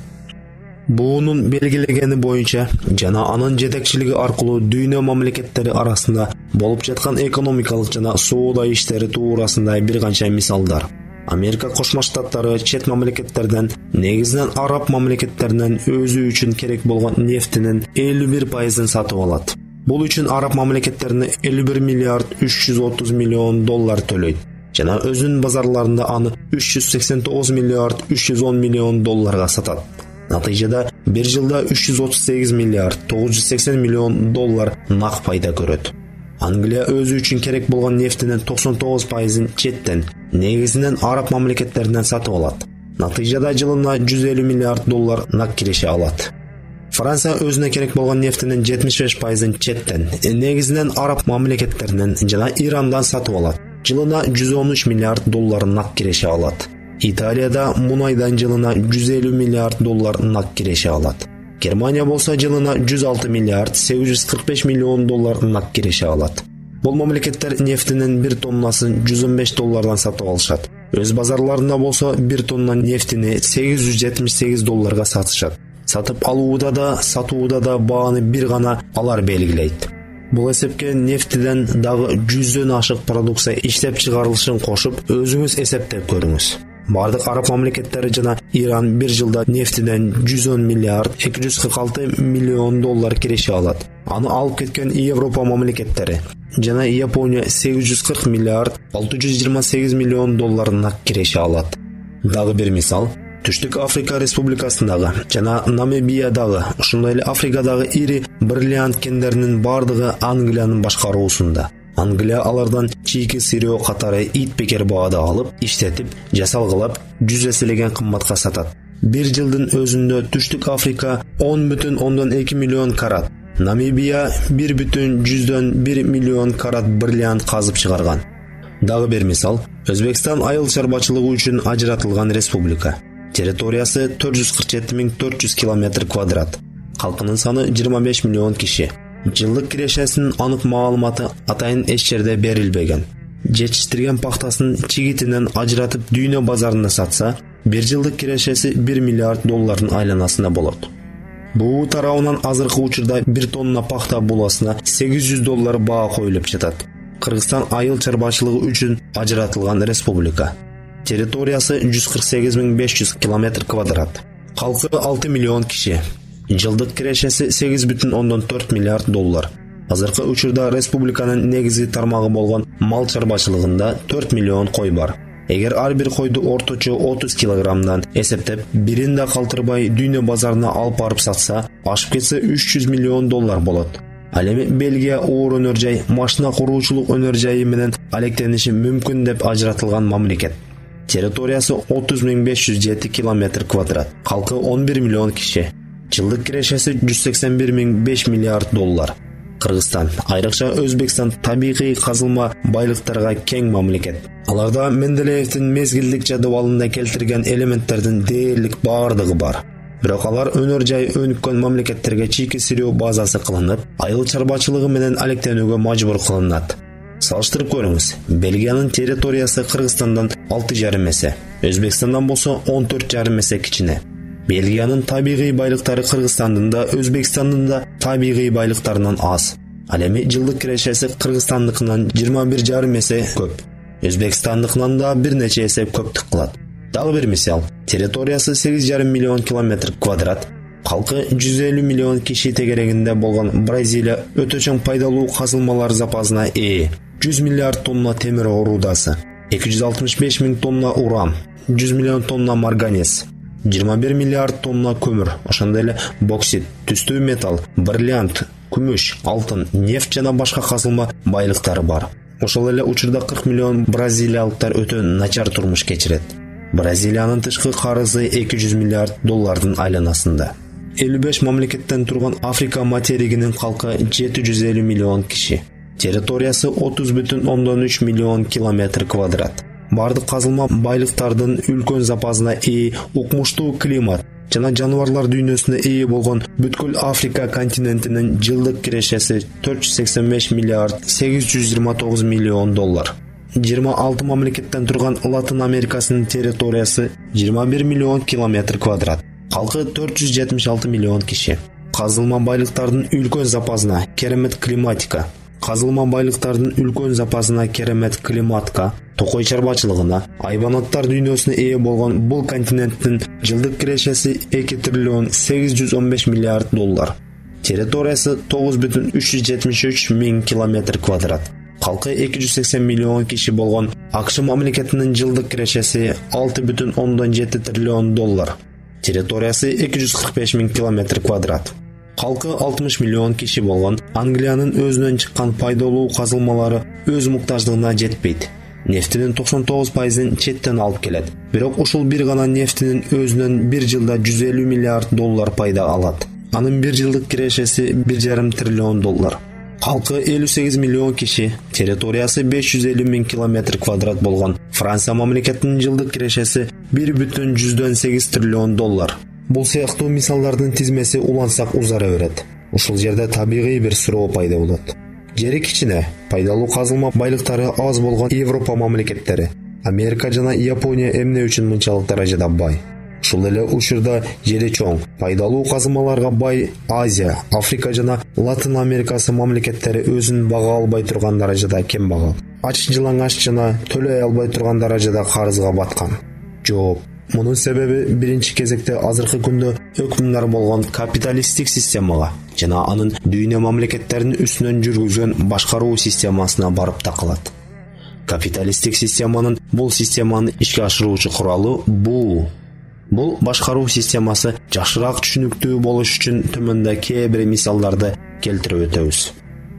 Speaker 2: Буунун белгилегени боюнча жана анын жетекчилиги аркылуу дүйнө мамлекеттери арасында болуп жаткан экономикалык жана соода иштери туурасында бир канча мисалдар. Америка Кошмо Штаттары чет мамлекеттерден, негизинен араб мамлекеттеринен өзү үчүн керек болгон нефтинин 51% сатып алат. Бул үчүн араб мамлекеттерине 51 миллиард 330 миллион доллар төлөйт жана өзүнүн базарларында аны 389 миллиард 310 миллион долларга сатат. Натыйжада бир жылда 338 миллиард 980 миллион доллар нак пайда көрөт. Англия өзү үчүн керек болгон нефтинин 99%-ын четтен, негизинен араб мамлекеттеринен сатып алат. Натыйжада жылына 150 миллиард доллар нак киреше алат. Франция өзүнө керек болгон нефтинин 75%-ын четтен, негизинен араб мамлекеттеринен жана Ирандан сатып алат. Жылына 113 миллиард доллар нак киреше алат. Италияда мунайдан жылына 150 миллиард доллар нак киреше алат. Германия болсо жылына 106 миллиард 845 миллион доллар нак киреше алат. Бул мамлекеттер нефтинин 1 тоннасын 115 доллардан сатып алышат. Өз базарларында болсо 1 тонна нефтини 878 долларга сатышат. Сатып алууда да, сатууда да бааны бир гана алар белгилейт. Бул эсепке нефтиден дагы 100дөн ашык продукция иштеп чыгарылышын кошуп, өзүңүз эсептеп көрүңүз. Бардык араб мамлекеттери жана Иран бир жылда нефтиден 110 миллиард 246 миллион доллар киреше алат. Аны алып кеткен Европа мамлекеттери жана Япония 840 миллиард 628 миллион доллар нак киреше алат. Дагы бир мисал, Түштүк Африка Республикасындагы жана Намибиядагы, ошондой эле Африкадагы ири бриллиант кендеринин бардыгы Англиянын башкаруусунда. Англия алардан чийки сыйроо катары ит-бекер баада алып, иштетип, жасалгылап, 100 эселеген кымбатка сатат. Бир жылдын өзүндө Түштүк Африка 10,2 миллион карат, Намибия 1,1 миллион карат бриллиант казып чыгарган. Дагы бир мисал, Өзбекстан айыл чарбачылыгы үчүн ажыратылган республика. Территориясы 447 400 км квадрат. Калкынын саны 25 миллион киши. Жылдык кирешесинин анык маалыматы атайын эч жерде берилбеген. Жетиштирген пахтасын чигитинен ажыратып дүйнө базарында сатса, бир жылдык кирешеси 1 миллиард доллардын айланасында болот. Буу тарабынан азыркы учурда 1 тонна пахта буласына 800 доллар баа коюлуп жатат. Кыргызстан айыл чарбачылыгы үчүн ажыратылган республика. Территориясы 148 500 км квадрат. Калкы 6 миллион киши. Жылдык кирешеси 8,4 миллиард доллар. Азыркы учурда республиканын негизги тармагы болгон мал чарбачылыгында 4 миллион кой бар. Эгер ар бир койду орточо 30 килограммдан эсептеп, бирин да калтырбай дүйнө базарына алып барып сатса, ашып кетсе 300 миллион доллар болот. Ал эми Бельгия оор өнөр жай, машина куруучулук өнөр жайы менен алектениши мүмкүн деп ажыратылган мамлекет. Территориясы 30 507 км квадрат. Калкы 11 миллион киши. Жылдык кирешеси 181,5 миллиард доллар. Кыргызстан, айрыкча Өзбекстан табигый казылма байлыктарга кең мамлекет. Аларда Менделеевдин мезгилдик жадыбалында келтирген элементтердин дээрлик баардыгы бар. Бирок алар өнөр жай өнүккөн мамлекеттерге чийки сирөө базасы кылынып, айыл чарбачылыгы менен алектенүүгө мажбур кылынат. Салыштырып көрүңүз. Бельгиянын территориясы Кыргызстандан 6,5 эсе, Өзбекстандан болсо 14,5 эсе кичине. Бельгиянын табигый байлыктары Кыргызстандын да, Өзбекстандын да табигый байлыктарынан аз. Ал эми жылдык кирешеси Кыргызстандыкынан 21,5 эсе көп. Өзбекстандыкынан да бир нече эсе көптүк кылат. Дагы бир мисал. Территориясы 8,5 миллион километр квадрат, калкы 150 миллион киши тегерегинде болгон Бразилия өтө чоң пайдалуу казылмалар запасына ээ. 100 миллиард тонна темир орудасы, 265 миң тонна уран, 100 миллион тонна марганец, 21 миллиард тонна көмүр, ошондой эле боксит, түстүү металл, бриллиант, күмүш, алтын, нефть жана башка казылма байлыктары бар. Ошол эле учурда 40 миллион бразилиялыктар өтө начар турмуш кечирет. Бразилиянын тышкы карызы 200 миллиард доллардын айланасында. 55 мамлекеттен турган Африка материгинин калкы 750 миллион киши. Территориясы 30,3 миллион километр квадрат. Бардык казылма байлыктардын үлкөн запасына ээ, укмуштуу климат жана жаныбарлар дүйнөсүнө ээ болгон бүткүл Африка континентинин жылдык кирешеси 485 миллиард 829 миллион доллар. 26 мамлекеттен турган Латын Америкасынын территориясы 21 миллион километр квадрат. Калкы 476 миллион киши. Казылма байлыктардын үлкөн запасына керемет климатика. Казылма байлыктардын үлкөн запасына керемет климатка, токой чарбачылыгына, айбанаттар дүйнөсүнө ээ болгон бул континенттин жылдык кирешеси 2 триллион 815 миллиард доллар. Территориясы 9,373 миң километр квадрат. Калкы 280 миллион киши болгон АКШ мамлекетинин жылдык кирешеси 6,7 триллион доллар. Территориясы 245 миң километр квадрат. Калкы 60 миллион киши болгон Англиянын өзүнөн чыккан пайдалуу казылмалары өз муктаждыгына жетпейт. Нефтинин 99%-ын четтен алып келет. Бирок ушул бир гана нефтинин өзүнөн бир жылда 150 миллиард доллар пайда алат. Анын бир жылдык кирешеси 1,5 триллион доллар. Калкы 58 миллион киши, территориясы 550 миң километр квадрат болгон Франция мамлекетинин жылдык кирешеси 1,8 триллион доллар. Бул сыяктуу мисалдардын тизмеси улансак узара берет. Ушул жерде табигый бир суроо пайда болот. Жери кичине, пайдалуу казылма байлыктары аз болгон Европа мамлекеттери, Америка жана Япония эмне үчүн мынчалык даражада бай? Ушул эле учурда жери чоң, пайдалуу казылмаларга бай Азия, Африка жана Латын Америкасы мамлекеттери өзүн бага албай турган даражада кембагал. Ач жылаңач жана төлөй албай турган даражада карызга баткан. Жооп. Мунун себеби биринчи кезекте азыркы күндө өкмүндар болгон капиталисттик системага жана анын дүйнө мамлекеттеринин үстүнөн жүргүзгөн башкаруу системасына барып такалат. Капиталисттик системанын бул системаны ишке ашыруучу куралы бул башкаруу системасы жакшыраак түшүнүктүү болуш үчүн төмөндө кээ бир мисалдарды келтирип өтөбүз.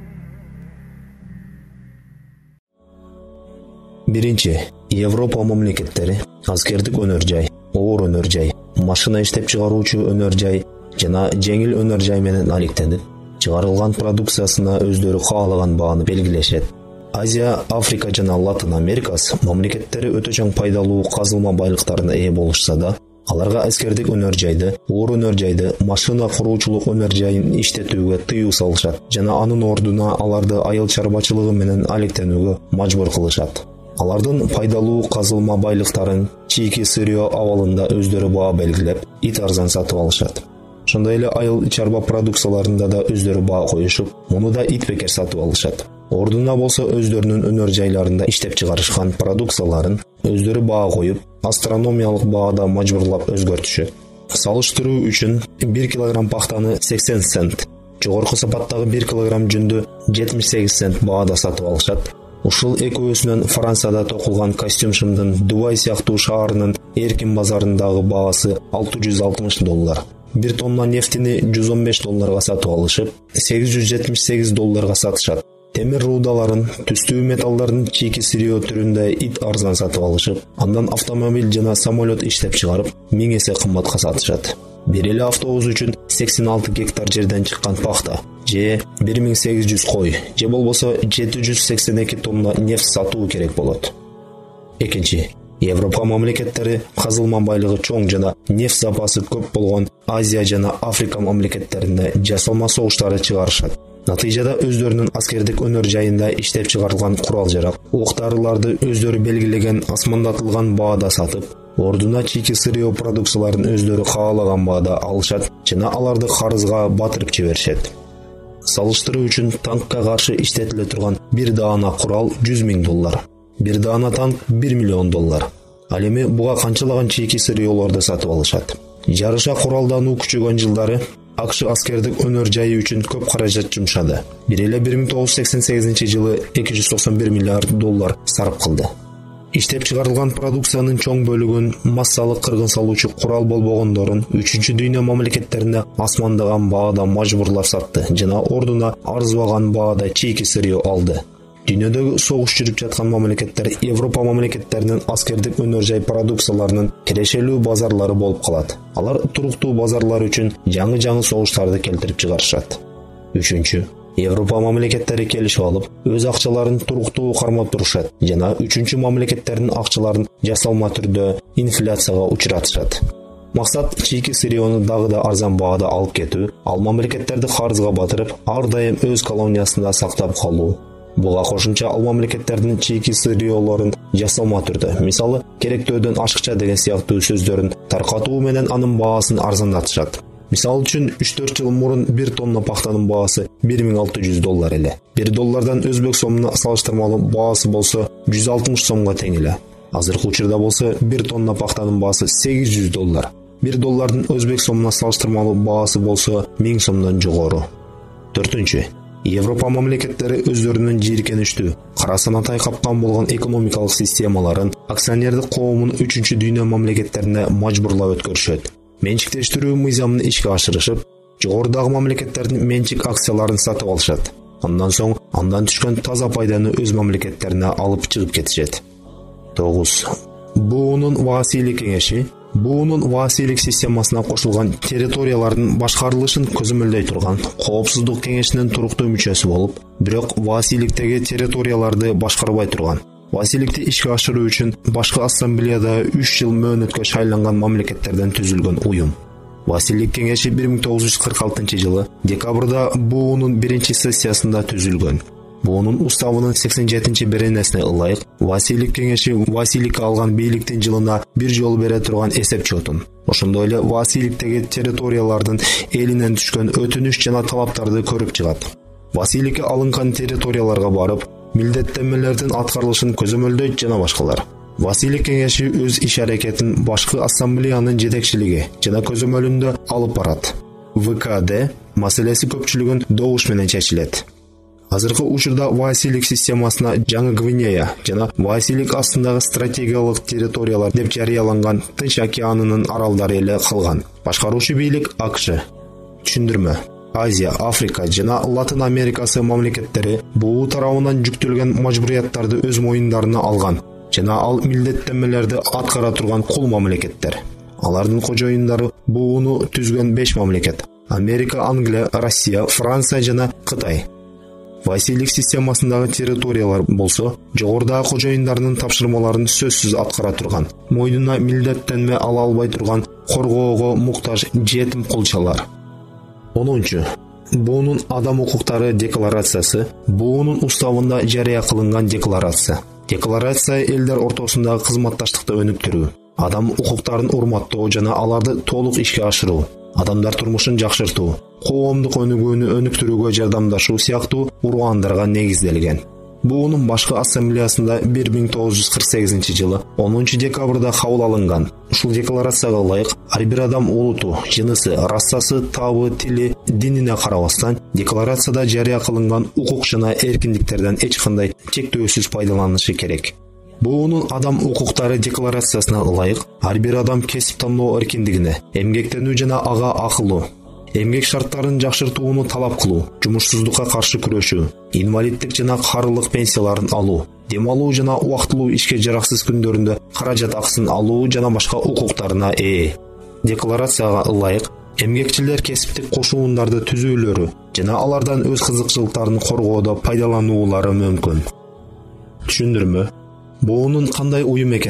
Speaker 2: Биринчи, Европа мамлекеттери аскердик өнөр жай, оор өнөр жай, машина иштеп чыгаруучу өнөр жай жана жеңил өнөр жай менен алектенип, чыгарылган продукциясына өздөрү каалаган бааны белгилешет. Азия, Африка жана Латын Америкасы мамлекеттери өтө чоң пайдалуу казылма байлыктарына ээ болушса да, аларга аскердик өнөр жайды, оор өнөр жайды, машина куруучулук өнөр жайын иштетүүгө тыюу салышат жана анын ордуна аларды айыл чарбачылыгы менен алектенүүгө мажбур кылышат. Алардын пайдалуу казылма байлыктарын чийки сырьё абалында өздөрү баа белгилеп, ит арзан сатып алышат. Ошондой эле айыл чарба продукцияларында да өздөрү баа коюшуп, муну да ит бекер сатып алышат. Ордуна болсо өздөрүнүн өнөр жайларында иштеп чыгарышкан продукцияларын өздөрү баа коюп, астрономиялык баада мажбурлап өзгөртүшөт. Салыштыруу үчүн 1 килограмм пахтаны 80 цент, жогорку сапаттагы 1 килограмм жүндү 78 цент баада сатып алышат. Ушул экөөсүнөн Францияда токулган костюм шымдын Дубай сыяктуу шаарынын эркин базарындагы баасы $660. 1 тонна нефтини $115 сатып алышып, $878 сатышат. Темир рудаларын, түстүү металлдардын чийки сырьё түрүндө ит арзан сатып алышып, андан автомобиль жана самолет иштеп чыгарып, 1000 эсе кымбатка сатышат. Бир эле автобус үчүн 86 гектар жерден чыккан пахта же 1800 кой, же болбосо 782 тонна нефть сатуу керек болот. Экинчи, Европа мамлекеттери казылма байлыгы чоң жана нефть запасы көп болгон Азия жана Африка мамлекеттеринде жасалма согуштарды чыгарышат. Натыйжада өздөрүнүн аскердик өнөр жайында иштеп чыгарылган курал-жарак, оқ-дарыларды өздөрү белгилеген асмандатылган баада сатып, ордуна чийки сырьё продукцияларын өздөрү каалаган баада алышат жана аларды карызга батырып жиберишет. Салыштыруу үчүн танкка каршы иштетиле турган бир даана курал $100,000. Бир даана танк $1 миллион. Ал эми буга канчалаган чийки сырьёлорду сатып алышат. Жарыша куралдануу күчөгөн жылдары АКШ аскердик өнөр жайы үчүн көп каражат жумшады. Бир эле 1988-жылы $291 миллиард сарп кылды. Иштеп чыгарылган продукциянын чоң бөлүгүн массалык кыргын салуучу курал болбогондорун 3-дүйнө мамлекеттерине асмандаган баада мажбурлап сатты жана ордуна арзыбаган баада чийки сырьё алды. Дүйнөдөгү согуш жүрүп жаткан мамлекеттер Европа мамлекеттеринин аскердик өнөр жай продукцияларынын кирешелүү базарлары болуп калат. Алар туруктуу базарлар үчүн жаңы согуштарды келтирип чыгарышат. 3. Европа мамлекеттери келишип алып, өз акчаларын туруктуу кармап турушат жана 3 мамлекеттердин акчаларын жасалма түрдө инфляцияга учуратышат. Максат чийки сырьёну дагы да арзан баада алып кетүү, ал мамлекеттерди карызга батырып, ар дайым өз колониясында сактап калуу. Буга кошумча ал мамлекеттердин чийки сырьёлорун жасалма түрдө, мисалы, керектөөдөн ашыкча деген сыяктуу сөздөрүн таркатуу менен анын баасын арзандатышат. Мисал үчүн 3-4 жыл мурун 1 тонна пахтанын баасы $1,600 эле. $1 өзбек сомуна салыштырмалуу баасы болсо 160 сомго тең эле. Азыркы учурда болсо 1 тонна пахтанын баасы $800. $1 өзбек сомуна салыштырмалуу баасы болсо 1000 сомдон жогору. 4. Европа мамлекеттери өздөрүнүн жийиркеништүү, кара санатай капкан болгон экономикалык системаларын акционердик коомун 3-дүйнө мамлекеттерине мажбурлап өткөрүшөт. Менчиктештирүү мыйзамын ишке ашырышып, жогорудагы мамлекеттердин менчик акцияларын сатып алышат. Андан соң андан түшкөн таза пайданы өз мамлекеттерине алып чыгып кетишет. 9. БУнун Ваасийлик кеңеши БУнун Ваасийлик системасына кошулган территориялардын башкарылышын көзөмөлдөй турган Коопсуздук кеңешинин туруктуу мүчөсү болуп, бирок Ваасийликтеги территорияларды башкарбай турган. Ваасийликти ишке ашыруу үчүн башкы ассамблеяда 3 жыл мөөнөткө шайланган мамлекеттерден түзүлгөн уюм. Ваасийлик кеңеши 1946-жылы декабрда БУнун 1-сессиясында түзүлгөн. БУнун уставынын 87-беренесине ылайык Ваасийлик кеңеши Ваасийликке алган бийликтин жылына 1 жолу бере турган эсеп чотун. Ошондой эле Ваасийликтеги территориялардын элинен түшкөн өтүнүш жана талаптарды көрүп чыгат. Ваасийликке алынган территорияларга барып, милдеттенмелердин аткарылышын көзөмөлдөйт жана башкалар. Ваасийлик кеңеши өз иш-аракетин башкы ассамблеянын жетекчилиги жана көзөмөлүндө алып барат. ВКД маселеси көпчүлүгүн добуш менен чечилет. Азыркы учурда Ваасийлик системасына Жаңы Гвинея жана Ваасийлик астындагы стратегиялык территориялар деп жарыяланган Тынч океанынын аралдары эле калган. Башкаруучу бийлик АКШ. Түшүндүрмө: Азия, Африка жана Латын Америкасы мамлекеттери БУ тарабынан жүктөлгөн мажбурияттарды өз моюндарына алган жана ал милдеттенмелерди аткара турган кул мамлекеттер. Алардын кожоюндары БУну түзгөн 5 мамлекет: Америка, Англия, Россия, Франция жана Кытай. Ваасийлик системасындагы территориялар болсо, жогорудагы кожоюндарынын тапшырмаларын сөзсүз аткара турган, мойнуна милдеттенме ала албай турган, коргоого муктаж жетим кулчалар. 10. БУнун адам укуктары декларациясы БУнун уставында жарыя кылынган декларация. Декларация элдер ортосундагы кызматташтыкты өнүктүрүү, адам укуктарын урматтоо жана аларды толук ишке ашыруу, адамдар турмушун жакшыртуу, коомдук өнүгүүнү өнүктүрүүгө жардамдашуу сыяктуу уруандарга негизделген. БУнун башкы ассамблеясында 1948-жылы 10 декабрда кабыл алынган. Ушул декларацияга ылайык ар бир адам улуту, жынысы, расасы, табы, тили, динине карабастан декларацияда жарыя кылынган укук жана эркиндиктерден эч кандай чектөөсүз пайдаланышы керек. БУнун адам укуктары декларациясына ылайык ар бир адам кесип тандоо эркиндигине, эмгектенүү жана ага акылуу, эмгек шарттарын жакшыртууну талап кылуу, жумушсуздукка каршы күрөшүү, инвалиддик жана карылык пенсияларын алуу, дем алуу жана убактылуу ишке жараксыз күндөрүндө каражат акысын алуу жана башка укуктарына ээ. Декларацияга ылайык эмгекчилер кесиптик кошуундарды түзүүлөрү жана алардан өз кызыкчылыктарын коргоодо пайдалануулары мүмкүн. Түшүндүрмө: БУнун кандай уюм экендигин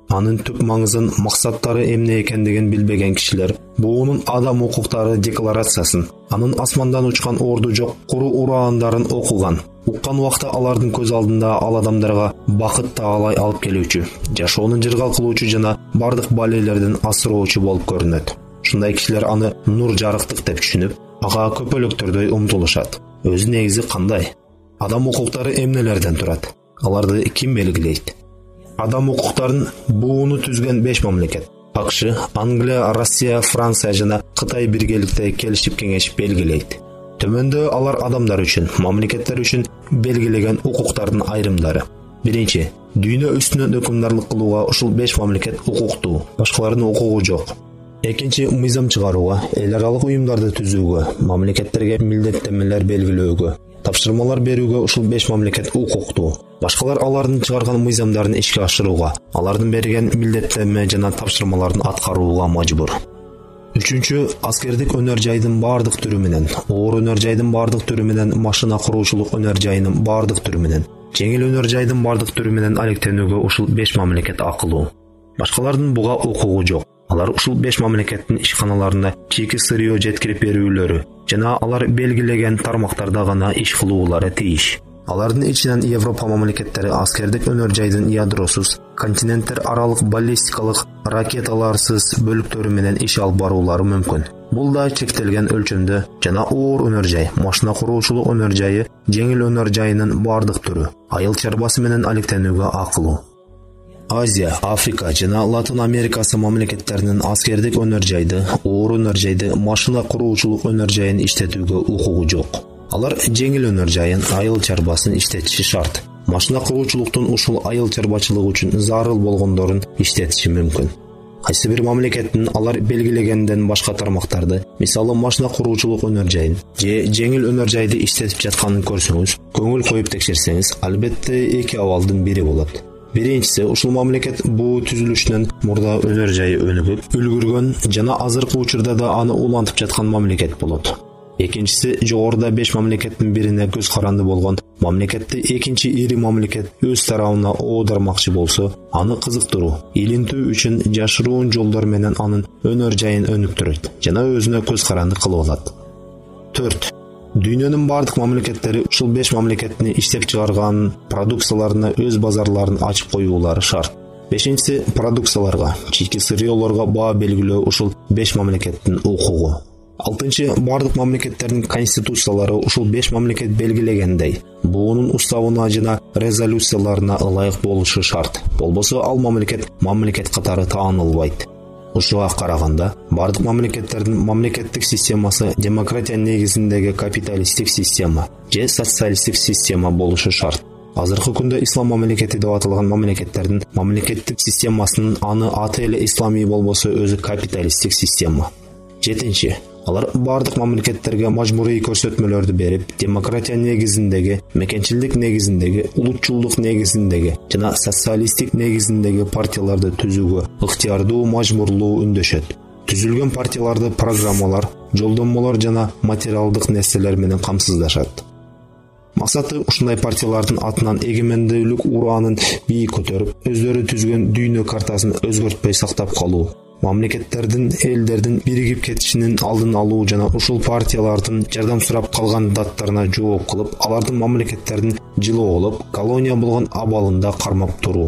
Speaker 2: Анын түп маңызын, максаттары эмне экендигин билбеген кишилер буунун адам укуктары декларациясын, анын асмандан учкан орду жок куру ураандарын окуган. Уккан убакта алардын көз алдында ал адамдарга бакыт таалай алып келүүчү, жашоону жыргал кылуучу жана бардык балелерден асыроочу болуп көрүнөт. Ушундай кишилер аны нур жарыктык деп түшүнүп, ага көпөлөктөрдөй умтулушат. Өзү негизи кандай? Адам укуктары эмнелерден турат? Аларды ким белгилейт? Адам укуктарын бууну түзгөн 5 мамлекет: АКШ, Англия, Россия, Франция жана Кытай биргеликте келишип кеңешип белгилейт. Төмөндө алар адамдар үчүн, мамлекеттер үчүн белгилеген укуктардын айрымдары. Биринчи, дүйнө үстүнөн өкүмдарлык кылууга ушул 5 мамлекет укуктуу, башкалардын укугу жок. Экинчи, мыйзам чыгарууга, эл аралык уюмдарды түзүүгө, мамлекеттерге милдеттенмелер белгилөөгө, тапшырмалар берүүгө ушул 5 мамлекет укуктуу. Башкалар алардын чыгарган мыйзамдарын ишке ашырууга, алардын берген милдеттенме жана тапшырмаларын аткарууга мажбур. Үчүнчү, аскердик өнөр жайдын бардык түрү менен, оор өнөр жайдын бардык түрү менен, машина куруучулук өнөр жайынын бардык түрү менен, жеңил өнөр жайдын бардык түрү менен алектенүүгө ушул 5 мамлекет акылуу. Башкалардын буга укугу жок. Алар ушул 5 мамлекеттин ишканаларына чийки сырьё жеткирип берүүлөрү жана алар белгилеген тармактарда гана иш кылуулары тийиш. Алардын ичинен Европа мамлекеттери аскердик өнөр жайдын ядросуз, континенттер аралык баллистикалык ракеталарсыз бөлүктөрү менен иш алып баруулары мүмкүн. Бул да чектелген өлчөмдө жана оор өнөр жай, машина куруучулук өнөр жайы, жеңил өнөр жайынын бардык түрү айыл чарбасы менен алектенүүгө акылуу. Азия, Африка жана Латын Америкасы мамлекеттеринин аскердик өнөр жайды, оор өнөр жайды, машина куруучулук өнөр жайын иштетүүгө укугу жок. Алар жеңил өнөр жайын, айыл чарбасын иштетиши шарт. Машина куруучулуктун ушул айыл чарбачылыгы үчүн зарыл болгондорун иштетиши мүмкүн. Кайсы бир мамлекеттин алар белгилегенден башка тармактарды, мисалы машина куруучулук өнөр жайын же жеңил өнөр жайды иштетип жатканын көрсөңүз, көңүл коюп текшерсеңиз, албетте эки абалдын бири болот. Биринчиси, ушул мамлекет буу түзүлүшүнөн мурда өнөр жайы өнүгүп, үлгүргөн жана азыркы учурда да аны улантып жаткан мамлекет болот. Экинчиси, жогоруда 5 мамлекеттин бирине көз каранды болгон мамлекетти экинчи ири мамлекет өз тарабына оодармакчы болсо, аны кызыктыруу, илинтүү үчүн жашыруун жолдор менен анын өнөр жайын өнүктүрөт жана өзүнө көз каранды кылып алат. 4. Дүйнөнүн бардык мамлекеттери ушул 5 мамлекеттин иштеп чыгарган продукцияларына өз базарларын ачып коюулары шарт. 5-си, продукцияларга, чийки сырьёлорго баа белгилөө ушул 5 мамлекеттин укугу. 6-чы, бардык мамлекеттердин конституциялары ушул 5 мамлекет белгилегендей, буунун уставына жана резолюцияларына ылайык болушу шарт. Болбосо ал мамлекет катары таанылбайт. Ушуга караганда, бардык мамлекеттердин мамлекеттик системасы демократия негизиндеги капиталисттик система же социалисттик система болушу шарт. Азыркы күндө ислам мамлекети деп аталган мамлекеттердин мамлекеттик системасынын аны аты эле исламий болбосо өзү капиталисттик система. 7-чи, алар бардык мамлекеттерге мажбурий көрсөтмөлөрдү берип, демократия негизиндеги, мекенчилдик негизиндеги, улутчулдук негизиндеги жана социалисттик негизиндеги партияларды түзүүгө ыктыярдуу мажбурлуу үндөшөт. Түзүлгөн партияларды программалар, жолдомолор жана материалдык нерселер менен камсыздашат. Максаты ушундай партиялардын атынан эгемендүүлүк ураанын бийик көтөрүп, өздөрү түзгөн дүйнө картасын өзгөртпөй сактап калуу, мамлекеттердин, элдердин биригип кетишинин алдын алуу жана ушул партиялардын жардам сурап калган даттарына жооп кылып, алардын мамлекеттердин жылоолоп, колония болгон абалында кармап туруу.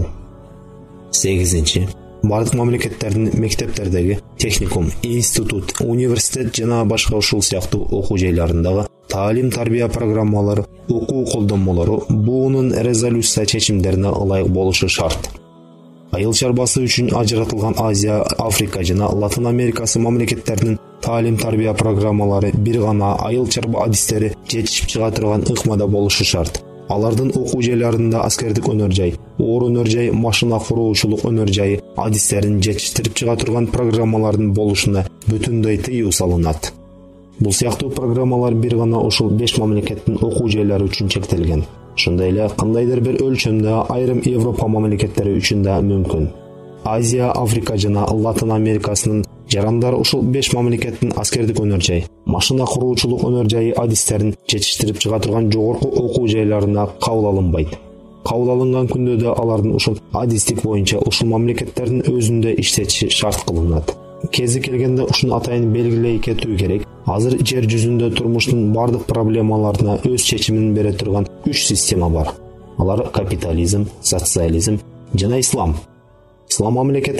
Speaker 2: 8-чи, бардык мамлекеттердин мектептердеги техникум, институт, университет жана башка ушул сыяктуу окуу жайларындагы таалим-тарбия программалары, окуу колдонмолору буунун резолюция чечимдерине ылайык болушу шарт. Айыл чарбасы үчүн ажыратылган Азия, Африка жана Латын Америкасы мамлекеттеринин таалим-тарбия программалары бир гана айыл чарба адистери жетишип чыга турган ыкмада болушу шарт. Алардын окуу жайларында аскердик өнөр жай, оор өнөр жай, машина куруучулук өнөр жайы адистерин жетиштирип чыга турган программалардын болушуна бүтүндөй тыюу салынат. Бул сыяктуу программалар бир гана ушул 5 мамлекеттин окуу жайлары үчүн чектелген. Ошондой эле кандайдыр бир өлчөмдө айрым Европа мамлекеттери үчүн да мүмкүн. Азия, Африка жана Латын Америкасынын жарандары ушул 5 мамлекеттин аскердик өнөр жай, машина куруучулук өнөр жайы адистерин жетиштирип чыга турган жогорку окуу жайларына кабыл алынбайт. кабыл алынган күндө да алардын ушул адистик боюнча ушул мамлекеттердин өзүндө иштеши шарт кылынат. Кези келгенде ушуну атайын белгилей кетүү керек. Азыр жер жүзүндө турмуштун бардык проблемаларына өз чечимин бере турган 3 система бар. Алар капитализм, социализм жана ислам. Ислам мамлекети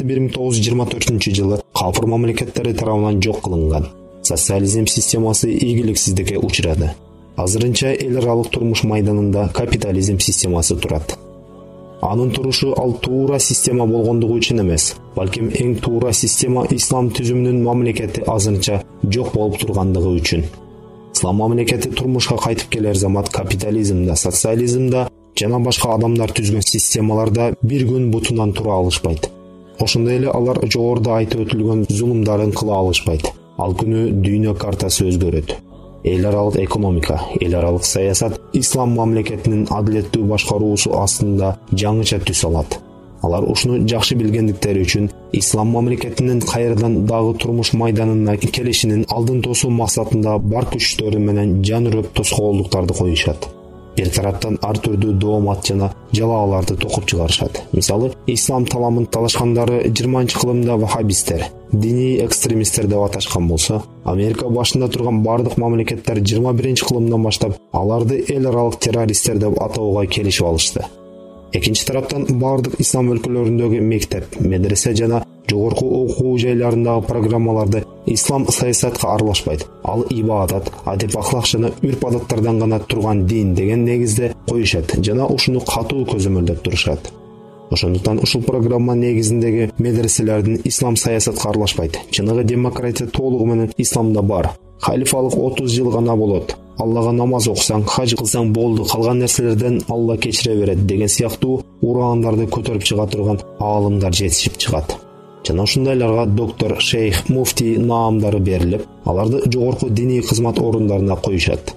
Speaker 2: 1924-жылы кафыр мамлекеттери тарабынан жок кылынган. Социализм системасы ийгиликсиздикке учурады. Азырынча эл аралык турмуш майданында капитализм системасы турат. Анын турушу ал туура система болгондугу үчүн эмес, балким эң туура система ислам түзүмүнүн мамлекети азырынча жок болуп тургандыгы үчүн. Ислам мамлекети турмушка кайтып келер замат капитализмда, социализмда жана башка адамдар түзгөн системаларда бир күн бутунан тура алышпайт. Ошондой эле алар жогоруда айтып өтүлгөн зулумдарын кыла алышпайт. Ал күнү дүйнө картасы өзгөрөт. Эл аралык экономика, эл аралык саясат ислам мамлекетинин адилеттүү башкаруусу астында жаңыча түс алат. Алар ушуну жакшы билгендиктери үчүн ислам мамлекетинин кайрадан дагы турмуш майданына келишинин алдын тосуу максатында бар күчтөрү менен жан үрөп тоскоолдуктарды коюшат. Бир тараптан ар түрдүү доомат жана жалааларды токуп чыгарышат. Мисалы, ислам таламын талашкандары 20-кылымда вахабисттер, диний экстремисттер деп аташкан болсо, Америка башында турган бардык мамлекеттер 21-кылымдан баштап аларды эл аралык террористтер деп атоого келишип алышты. Экинчи тараптан бардык ислам өлкөлөрүндөгү мектеп, медресе жана жогорку окуу жайларындагы программаларды ислам саясатка аралашпайт. Ал ибадат, адеп-ахлак жана үрп-адаттардан гана турган дин деген негизде коюшат жана ушуну катуу көзөмөлдөп турушат. Ошондуктан ушул программа негизиндеги медреселердин ислам саясатка аралашпайт. Чыныгы демократия толугу менен исламда бар. Халифалык 30 жыл гана болот. Аллага намаз окусаң, хаж кылсаң болду, калган нерселерден Алла кечире берет деген сыяктуу ураандарды көтөрүп чыга турган аалымдар жетишип чыгат. Жана ушундайларга доктор, шейх, муфти наамдары берилип, аларды жогорку диний кызмат орундарына коюшат.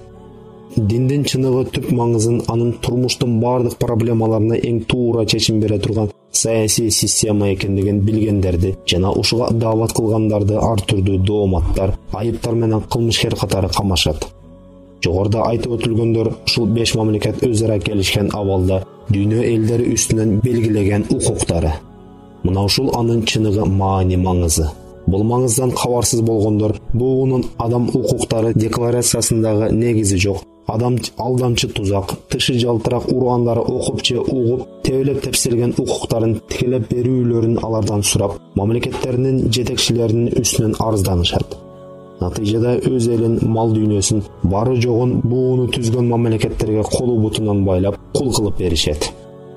Speaker 2: Диндин чыныгы түп маңызын анын турмуштун бардык проблемаларына эң туура чечим бере турган саясий система экендигин билгендерди жана ушуга даават кылгандарды ар түрдүү дооматтар, айыптар менен кылмышкер катары камашат. Жогоруда айтып өтүлгөндөр ушул 5 мамлекет өз ара келишкен абалда дүйнө элдери үстүнөн белгилеген укуктары. Мына ушул анын чыныгы маани маңызы. Бул маңыздан кабарсыз болгондор буунун адам укуктары декларациясындагы негизи жок, адам алдамчы тузак, тышы жалтырак ураандары окуп же угуп, тебелеп тепселген укуктарын тикелеп берүүлөрүн алардан сурап, мамлекеттеринин жетекчилеринин үстүнөн арызданышат. Натыйжада өз элин, мал дүйнөсүн, бары жогун бууну түзгөн мамлекеттерге колу бутунан байлап, кул кылып беришет.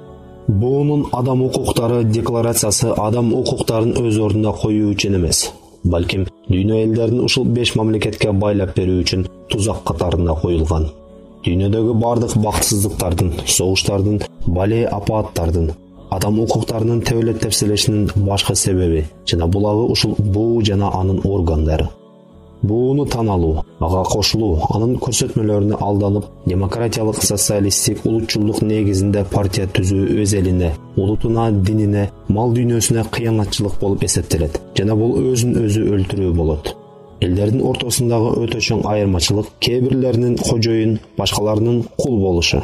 Speaker 2: Буунун адам укуктары декларациясы адам укуктарын өз ордуна коюу үчүн эмес, балким дүйнө элдерин ушул 5 мамлекетке байлап берүү үчүн тузак катарында коюлган. Дүйнөдөгү бардык бактысыздыктардын, согуштардын, бале апааттардын, адам укуктарынын тебелеп тепселешинин башкы себеби жана булагы ушул буу жана анын органдары. Бууну таналуу, ага кошулуу, анын көрсөтмөлөрүнө алданып, демократиялык социалисттик улутчулдук негизинде партия түзүү өз элине, улутуна, динине, мал дүйнөсүнө кыянатчылык болуп эсептелет жана бул өзүн өзү өлтүрүү болот. Элдердин ортосундагы өтө чоң айырмачылык кээ бирлеринин кожоюн, башкаларынын кул болушу.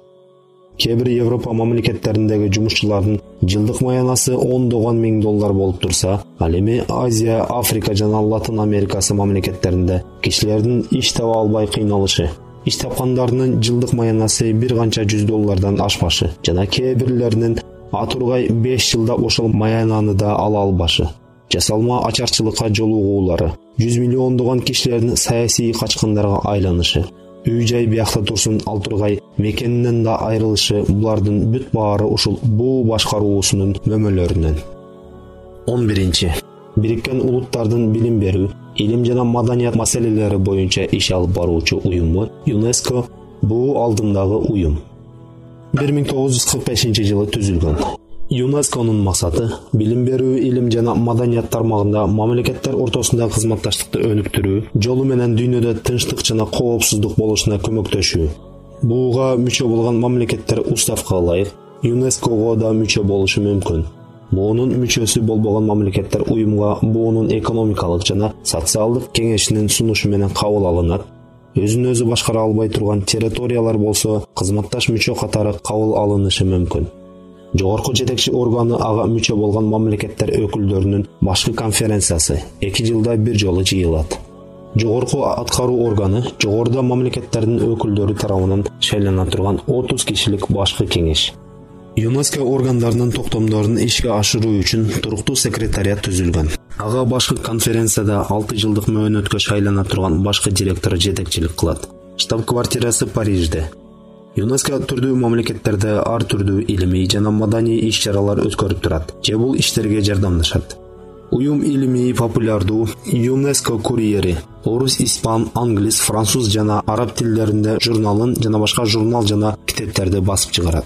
Speaker 2: Кээ бир Европа мамлекеттериндеги жумушчулардын жылдык маянасы $10,000 болуп турса, ал эми Азия, Африка жана Латын Америкасы мамлекеттеринде кишилердин иш таба албай кыйналышы, иш тапкандарынын жылдык маянасы бир канча $100 ашпашы жана кээ бирлеринин атургай 5 жылда ошол маянаны да ала албашы, жасалма ачарчылыкка жолугуулары, 100 миллиондогон кишилердин саясий качкындарга айланышы, үй-жай биякта турсун ал тургай мекенинен да айрылышы булардын бүт баары ушул буу башкаруусунун мөмөлөрүнөн. 11. Бириккен Улуттардын билим берүү, илим жана маданият маселелери боюнча иш алып баруучу уюму ЮНЕСКО буу алдындагы уюм. 1945-жылы түзүлгөн. ЮНЕСКОнун максаты билим берүү, илим жана маданият тармагында мамлекеттер ортосунда кызматташтыкты өнүктүрүү, жолу менен дүйнөдө тынчтык жана коопсуздук болушуна көмөктөшүү. Буга мүчө болгон мамлекеттер уставка ылайык ЮНЕСКого да мүчө болушу мүмкүн. Буунун мүчөсү болбогон мамлекеттер уюмга буунун экономикалык жана социалдык кеңешинин сунушу менен кабыл алынат. өзүн өзү башкара албай турган территориялар болсо кызматташ мүчө катары кабыл алынышы мүмкүн. Жогорку жетекчи органы ага мүчө болгон мамлекеттер өкүлдөрүнүн башкы конференциясы 2 жылда бир жолу жыйылат. Жогорку аткаруу органы жогоруда мамлекеттердин өкүлдөрү тарабынан шайлана турган 30 кишилик башкы кеңеш. ЮНЕСКО органдарынын токтомдорун ишке ашыруу үчүн туруктуу секретариат түзүлгөн. Ага башкы конференцияда 6 жылдык мөөнөткө шайлана турган башкы директор жетекчилик кылат. Штаб-квартирасы Парижде. ЮНЕСКО түрдүү мамлекеттерде ар түрдүү илимий жана маданий иш-чаралар өткөрүп турат же бул иштерге жардамдашат. Уюм илимий популярдуу ЮНЕСКО курьери орус, испан, англис, француз жана араб тилдеринде журналын жана башка журнал жана китептерди басып чыгарат.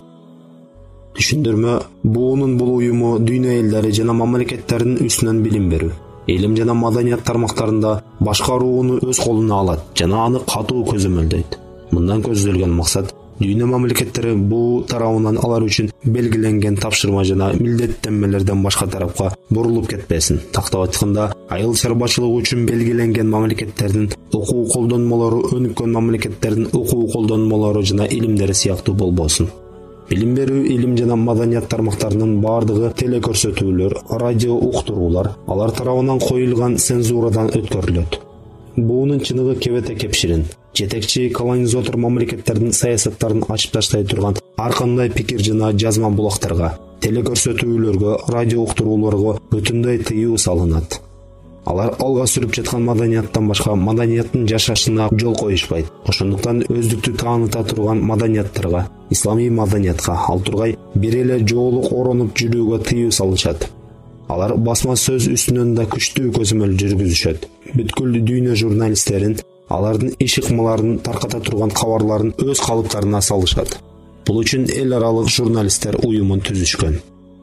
Speaker 2: Түшүндүрмө: буунун бул уюму дүйнө элдери жана мамлекеттердин үстүнөн билим берүү, илим жана маданият тармактарында башкарууну өз колуна алат жана аны катуу көзөмөлдөйт. Мындан көзделген максат дүйнө мамлекеттери буу тарабынан алар үчүн белгиленген тапшырма жана милдеттенмелерден башка тарапка бурулуп кетпесин. Тактап айтканда, айыл чарбачылыгы үчүн белгиленген мамлекеттердин окуу колдонмолору өнүккөн мамлекеттердин окуу колдонмолору жана илимдери сыяктуу болбосун. Билим берүү, илим жана маданият тармактарынын бардыгы телекөрсөтүүлөр, радио уктуруулар алар тарабынан коюлган цензурадан өткөрүлөт. Буунун чыныгы кебете кепширин. Жетекчи колонизатор мамлекеттердин саясаттарын ачып таштай турган ар кандай пикир жана жазма булактарга, телекөрсөтүүлөргө, радио уктурууларга бүтүндөй тыюу салынат. Алар алга сүрүп жаткан маданияттан башка маданияттын жашашына жол коюшпайт. Ошондуктан өздүктү тааныта турган маданияттарга, исламий маданиятка ал тургай бир эле жоолук оронуп жүрүүгө тыюу салышат. Алар басма сөз үстүнөн да күчтүү көзөмөл жүргүзүшөт. Бүткүл дүйнө журналисттерин алардын иш-ыкмаларын тарката турган кабарларын өз калыптарына салышат. Бул үчүн эл аралык журналисттер уюмун түзүшкөн.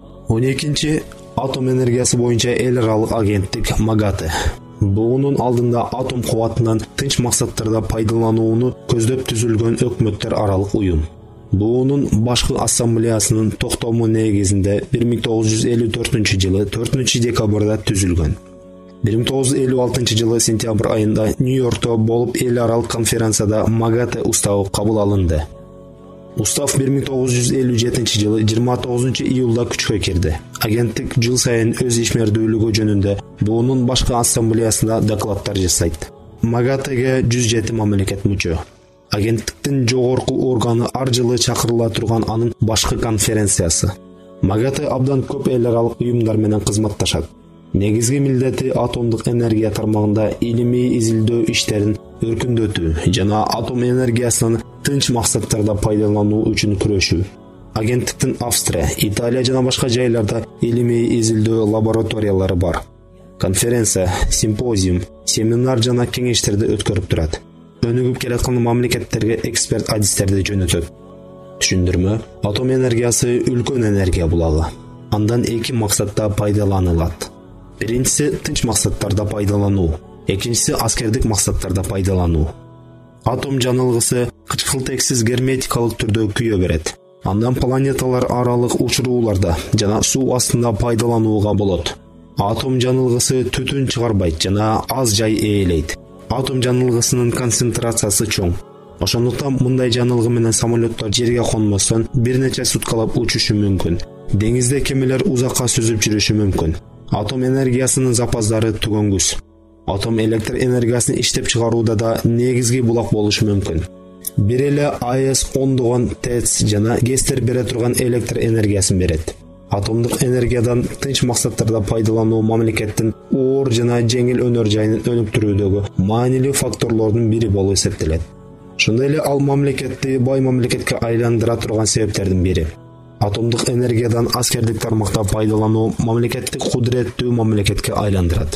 Speaker 2: 12-чи атом энергиясы боюнча эл аралык агенттик МАГАТЭ. Буунун алдында атом кубатынан тынч максаттарда пайдаланууну көздөп түзүлгөн өкмөттөр аралык уюм. Буунун башкы ассамблеясынын токтому негизинде 1954-жылы 4-декабрда түзүлгөн. 1956 жылы сентябрь айында Нью-Йоркто болуп эл аралык конференцияда МАГАТЭ уставы кабыл алынды. Устав 1957 жылы 29 июлда күчкө кирди. Агенттик жыл сайын өз ишмердүүлүгү жөнүндө буунун башкы ассамблеясында докладдар жасайт. МАГАТЭге 107 мамлекет мүчө. Агенттиктин жогорку органы ар жылы чакырыла турган анын башкы конференциясы. МАГАТЭ абдан көп эл аралык уюмдар менен кызматташат. Негизги милдети атомдук энергия тармагында илимий изилдөө иштерин өркүндөтүү жана атом энергиясын тынч максаттарда пайдалануу үчүн күрөшүү. Агенттиктин Австрия, Италия жана башка жайларда илимий изилдөө лабораториялары бар. Конференция, симпозиум, семинар жана кеңештерди өткөрүп турат. Өнүгүп келаткан мамлекеттерге эксперт адистерди жөнөтөт. Түшүндүрмө: атом энергиясы үлкөн энергия булагы. Андан 2 максатта пайдаланылат. Биринчиси тынч максаттарда пайдалануу, экинчиси аскердик максаттарда пайдалануу. Атом жанылгысы кычкылтексиз герметикалык түрдө күйө берет. Андан планеталар аралык учурууларда жана суу астында пайдаланууга болот. Атом жанылгысы түтүн чыгарбайт жана аз жай ээлейт. Атом жанылгысынын концентрациясы чоң. Ошондуктан мындай жанылгы менен самолеттор жерге конмостон бир нече суткалап учушу мүмкүн. Деңизде кемелер узакка сүзүп жүрүшү мүмкүн. Атом энергиясынын запастары түгөнгүс. Атом электр энергиясын иштеп чыгарууда да негизги булак болушу мүмкүн. Бир эле АЭС ондогон ТЭЦ жана ГЭСтер бере турган электр энергиясын берет. Атомдук энергиядан тынч максаттарда пайдалануу мамлекеттин оор жана жеңил өнөр жайын өнүктүрүүдөгү маанилүү факторлордун бири болуп эсептелет. Ошондой эле ал мамлекетти бай мамлекетке айландыра турган себептердин бири. Атомдук энергиядан аскердик тармакта пайдалануу мамлекетти кудуреттүү мамлекетке айландырат.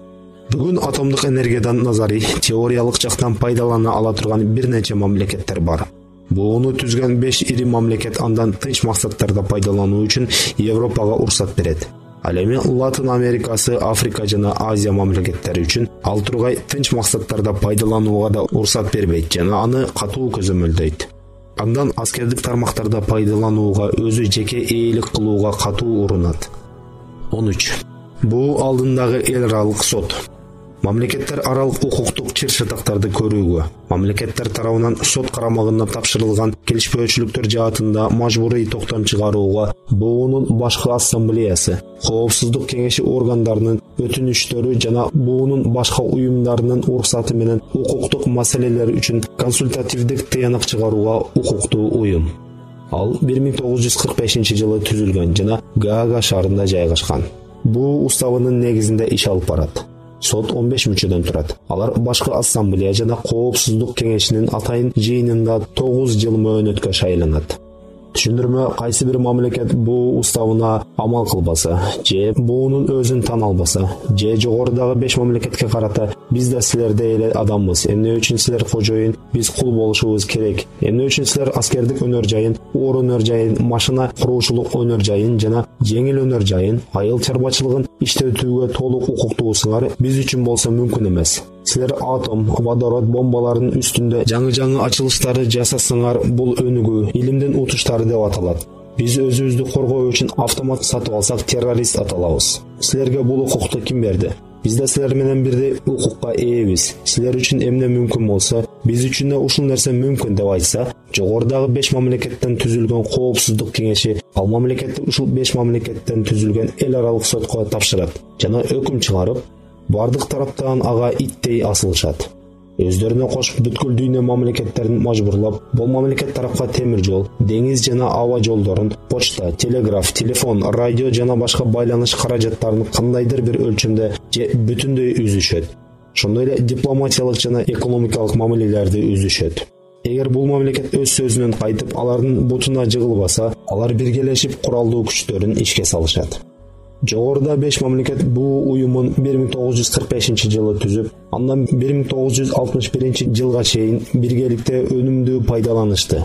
Speaker 2: Бүгүн атомдук энергиядан назарий, теориялык жактан пайдалана ала турган бир нече мамлекеттер бар. Бууну түзгөн 5 ири мамлекет андан тынч максаттарда пайдалануу үчүн Европага уруксат берет. Ал эми Латын Америкасы, Африка жана Азия мамлекеттери үчүн ал тургай тынч максаттарда пайдаланууга да уруксат бербейт жана аны катуу көзөмөлдөйт. Андан аскердик тармактарда пайдаланууга өзү жеке ээлик кылууга катуу урунат. 13. Буу алдындагы эл аралык сот. Мамлекеттер аралык укуктук чыр-чатактарды көрүүгө, мамлекеттер тарабынан сот карамагына тапшырылган келишпөөчүлүктөр жаатында мажбурий токтом чыгарууга БООнун башкы ассамблеясы, Коопсуздук кеңеши органдарынын өтүнүштөрү жана БООнун башка уюмдарынын уруксаты менен укуктук маселелер үчүн консультативдик тыянак чыгарууга укуктуу уюм. Ал 1945-жылы түзүлгөн жана Гаага шаарында жайгашкан. Бул уставынын негизинде иш алып барат. Сот 15 мүчөдөн турат. Алар башкы ассамблея жана Коопсуздук кеңешинин атайын жыйынында 9 жыл мөөнөткө шайланат. Түшүндүрмө кайсы бир мамлекет бул уставына амал кылбаса, же буунун өзүн тана албаса, же жогорудагы 5 мамлекетке карата биз да силердей эле адамбыз, эмне үчүн силер кожоюн, биз кул болушубуз керек, эмне үчүн силер аскердик өнөр жайын, оор өнөр жайын, машина куруучулук өнөр жайын жана жеңил өнөр жайын, айыл чарбачылыгын иштетүүгө толук укуктуусуңар, биз үчүн болсо мүмкүн эмес. Силер атом, водород бомбаларынын үстүндө жаңы ачылыштарды жасасаңар, бул өнүгүү, илимдин утуштары деп аталат. Биз өзүбүздү коргоо үчүн автомат сатып алсак, террорист аталабыз. Силерге бул укукту ким берди? Биз да силер менен бирдей укукка ээбиз. Силер үчүн эмне мүмкүн болсо, биз үчүн да ушул нерсе мүмкүн деп айтса, жогорудагы 5 мамлекеттен түзүлгөн Коопсуздук кеңеши ал мамлекетти ушул 5 мамлекеттен түзүлгөн эл аралык сотко тапшырат жана өкүм чыгарып, бардык тараптан ага иттей асылышат. Өздөрүнө кош бүткүл дүйнө мамлекеттерин мажбурлап, бул мамлекет тарапка темир жол, деңиз жана аба жолдорун, почта, телеграф, телефон, радио жана башка байланыш каражаттарын кандайдыр бир өлчөмдө же бүтүндөй үзүшөт. Ошондой эле дипломатиялык жана экономикалык мамилелерди үзүшөт. Эгер бул мамлекет өз сөзүнөн кайтып, алардын бутуна жыгылбаса, алар биргелешип куралдуу күчтөрүн ишке салышат. Жогоруда 5 мамлекет бул уюмун 1945-жылы түзүп, андан 1961-жылга чейин биргеликте өнүмдүү пайдаланышты.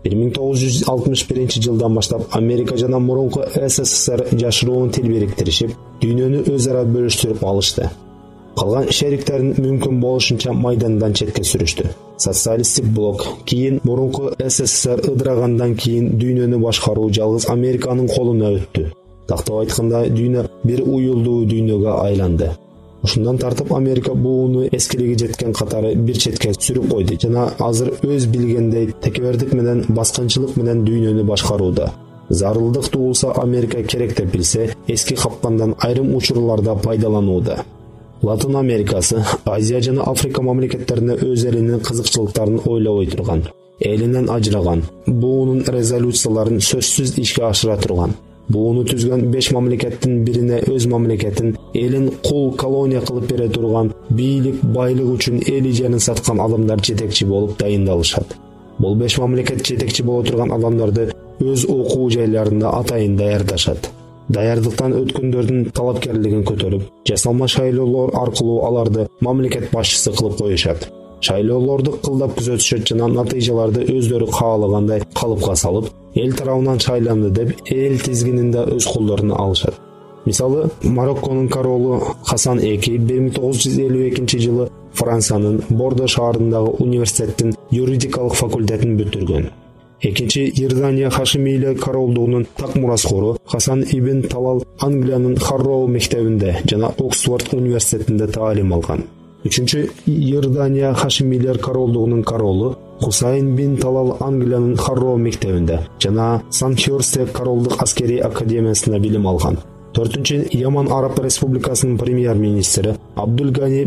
Speaker 2: 1961-жылдан баштап Америка жана мурунку СССР жашыруун тил бириктиришип, дүйнөнү өз ара бөлүштүрүп алышты. Калган шериктерин мүмкүн болушунча майдандан четке сүрүштү. Социалисттик блок кийин мурунку СССР ыдырагандан кийин дүйнөнү башкаруу жалгыз Американын колуна өттү. Тактап айтканда, дүйнө бир уюлдуу дүйнөгө айланды. Ушундан тартып Америка бууну эскилиги жеткен катары бир четке сүрүп койду жана азыр өз билгендей текебердик менен баскынчылык менен дүйнөнү башкарууда. Зарылдык туулса Америка керек деп билсе, эски капкандан айрым учурларда пайдаланууда. Латын Америкасы, Азия жана Африка мамлекеттерине өз элинин кызыкчылыктарын ойлобой турган, элинен ажыраган, буунун резолюцияларын сөзсүз ишке ашыра турган. Бууну түзгөн 5 мамлекеттин бирине өз мамлекетин, элин кул колония кылып бере турган, бийлик, байлык үчүн эли жерин саткан адамдар жетекчи болуп дайындалышат. Бул 5 мамлекет жетекчи боло турган адамдарды өз окуу жайларында атайын даярдашат. Даярдыктан өткөндөрдүн талапкерлигин көтөрүп, жасалма шайлоолор аркылуу аларды мамлекет башчысы кылып коюшат. Шайлоолорду кылдап күзөтүшөт жана натыйжаларды өздөрү каалагандай калыпка салып, эл тарабынан шайланды деп эл тизгининде өз колдоруна алышат. Мисалы, Марокконун королу Хасан II 1952-жылы Франциянын Бордо шаарындагы университеттин юридикалык факультетин бүтүргөн. Экинчи Иордания Хашимилер королдугунун так мураскору Хасан ибн Талал Англиянын Харроу мектебинде жана Оксфорд университетинде таалим алган. Үчүнчү Иордания Хашимилер королдугунун королу Хусайн бин Талал Англиянын Харроу мектебинде жана Санхёрсте королдук аскерий академиясында билим алган. Төртүнчү Яман Араб Республикасынын премьер-министри Абдул-Гани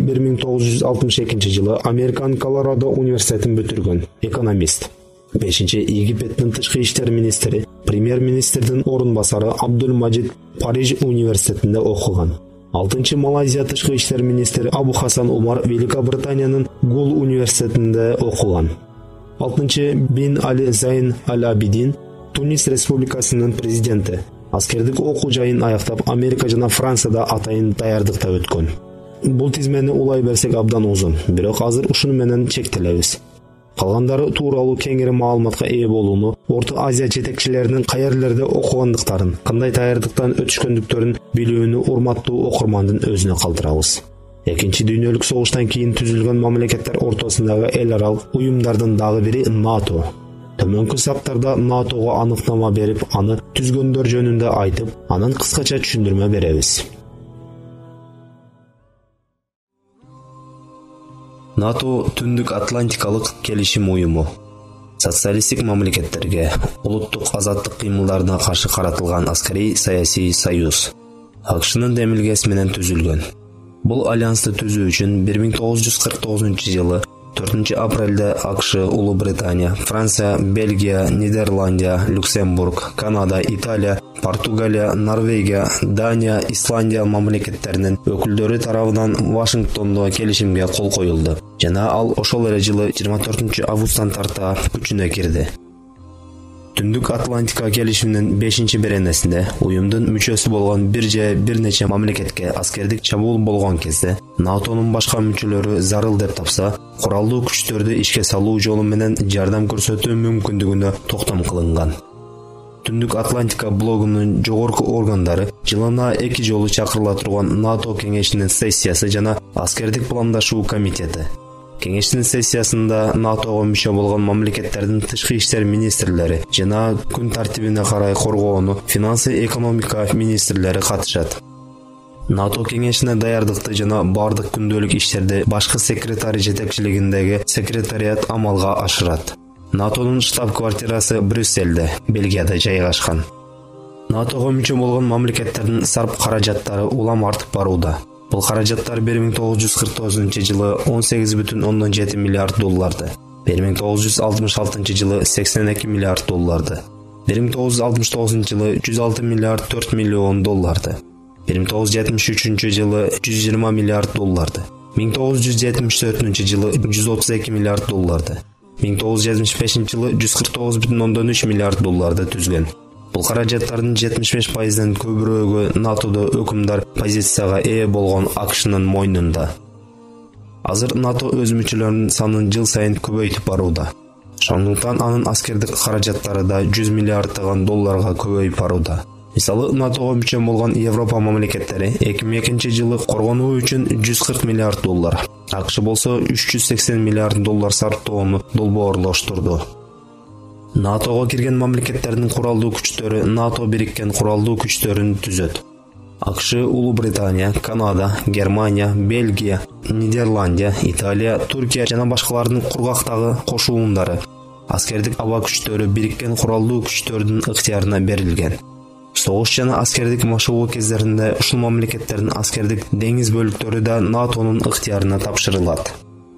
Speaker 2: 1962-жылы Американын Колорадо университетин бүтүргөн, экономист. Бешинчи Египеттин тышкы иштер министри, премьер-министрдин орун басары Абдул-Маджид Париж университетинде окуган. Алтынчы Малайзия тышкы иштер министри Абу Хасан Умар Великобританиянын Гул университетинде окуган. Алтынчы Бин Али Зайн Аль-Абидин Тунис республикасынын президенти. Аскердик окуу жайын аяктап Америка жана Францияда атайын даярдыкта өткөн. Бул тизмени улай берсек абдан узун, бирок азыр ушуну менен чектелебиз. Калгандары тууралуу кеңири маалыматка ээ болууну, Орто Азия жетекчилеринин каерлерде окугандыктарын, кандай даярдыктан өтүшкөндүктөрүн билүүнү урматтуу окурмандын өзүнө калтырабыз. Экинчи дүйнөлүк согуштан кийин түзүлгөн мамлекеттер ортосундагы эл аралык уюмдардын дагы бири НАТО. Төмөнкү саптарда НАТОго аныктама берип, аны түзгөндөр жөнүндө айтып, анан кыскача түшүндүрмө беребиз. НАТО Түндүк Атлантикалык келишим уюму. Социалисттик мамлекеттерге, улуттук азаттык кыймылдарына каршы каратылган аскарий саясий союз. АКШнын демилгеси менен түзүлгөн. Бул альянсты түзүү үчүн 1949-жылы 4 апрелде АКШ, Улуу Британия, Франция, Бельгия, Нидерландия, Люксембург, Канада, Италия, Португалия, Норвегия, Дания, Исландия мамлекеттеринин өкүлдөрү тарабынан Вашингтондо келишимге кол коюлду. Жана ал ошол эле жылы 24 августтан тарта күчүнө кирди. Түндүк Атлантика келишиминин 5-беренесинде уюмдун мүчөсү болгон бир нече мамлекетке аскердик чабуул болгон кезде НАТОнун башка мүчөлөрү зарыл деп тапса, куралдуу күчтөрдү ишке салуу жолу менен жардам көрсөтүү мүмкүндүгүнө токтом кылынган. Түндүк Атлантика блогунун жогорку органдары жылына 2 жолу чакырыла турган НАТО кеңешинин сессиясы жана аскердик пландашуу комитети. Кеңештин сессиясында НАТОго мүчө болгон мамлекеттердин тышкы иштер министрлери жана күн тартибине карай коргоону, финансы, экономика министрлери катышат. НАТО кеңешине даярдыкты жана бардык күндөлүк иштерди башкы секретарь жетекчилигиндеги секретариат амалга ашырат. НАТОнун штаб-квартирасы Брюссельде, Бельгияда жайгашкан. НАТОго мүчө болгон мамлекеттердин сарп каражаттары улам артып барууда. Бул каражаттар 1949-жылы 18,7 миллиард долларды, 1966 жылы 82 миллиард долларды, 1969-жылы 106 миллиард 4 миллион долларды, 1973 жылы 120 миллиард долларды, 1974 жылы 132 миллиард долларды, 1975 жылы 149,3 миллиард долларды түзгөн. Бул каражаттардын 75%дан көбүрөөгү НАТОдо өкүмдар позицияга ээ болгон АКШнын мойнунда. Азыр НАТО өз мүчөлөрүнүн санын жыл сайын көбөйтүп барууда. Ошондуктан анын аскердик каражаттары да 100 миллиарддаган долларга көбөйүп барууда. Мисалы, НАТОго мүчө болгон Европа мамлекеттери 2002 жылы коргонуу үчүн 140 миллиард доллар, АКШ болсо 380 миллиард доллар сарптоону долбоорлоштурду. НАТОго кирген мамлекеттердин куралдуу күчтөрү НАТО бириккен куралдуу күчтөрүн түзөт. АКШ, Улуу Британия, Канада, Германия, Бельгия, Нидерландия, Италия, Туркия жана башкалардын кургактагы кошулундары, аскердик аба күчтөрү бириккен куралдуу күчтөрдүн ыктыярына берилген. Согуш жана аскердик машыгуу кездеринде ушул мамлекеттердин аскердик деңиз бөлүктөрү да НАТОнун ыктыярына тапшырылат.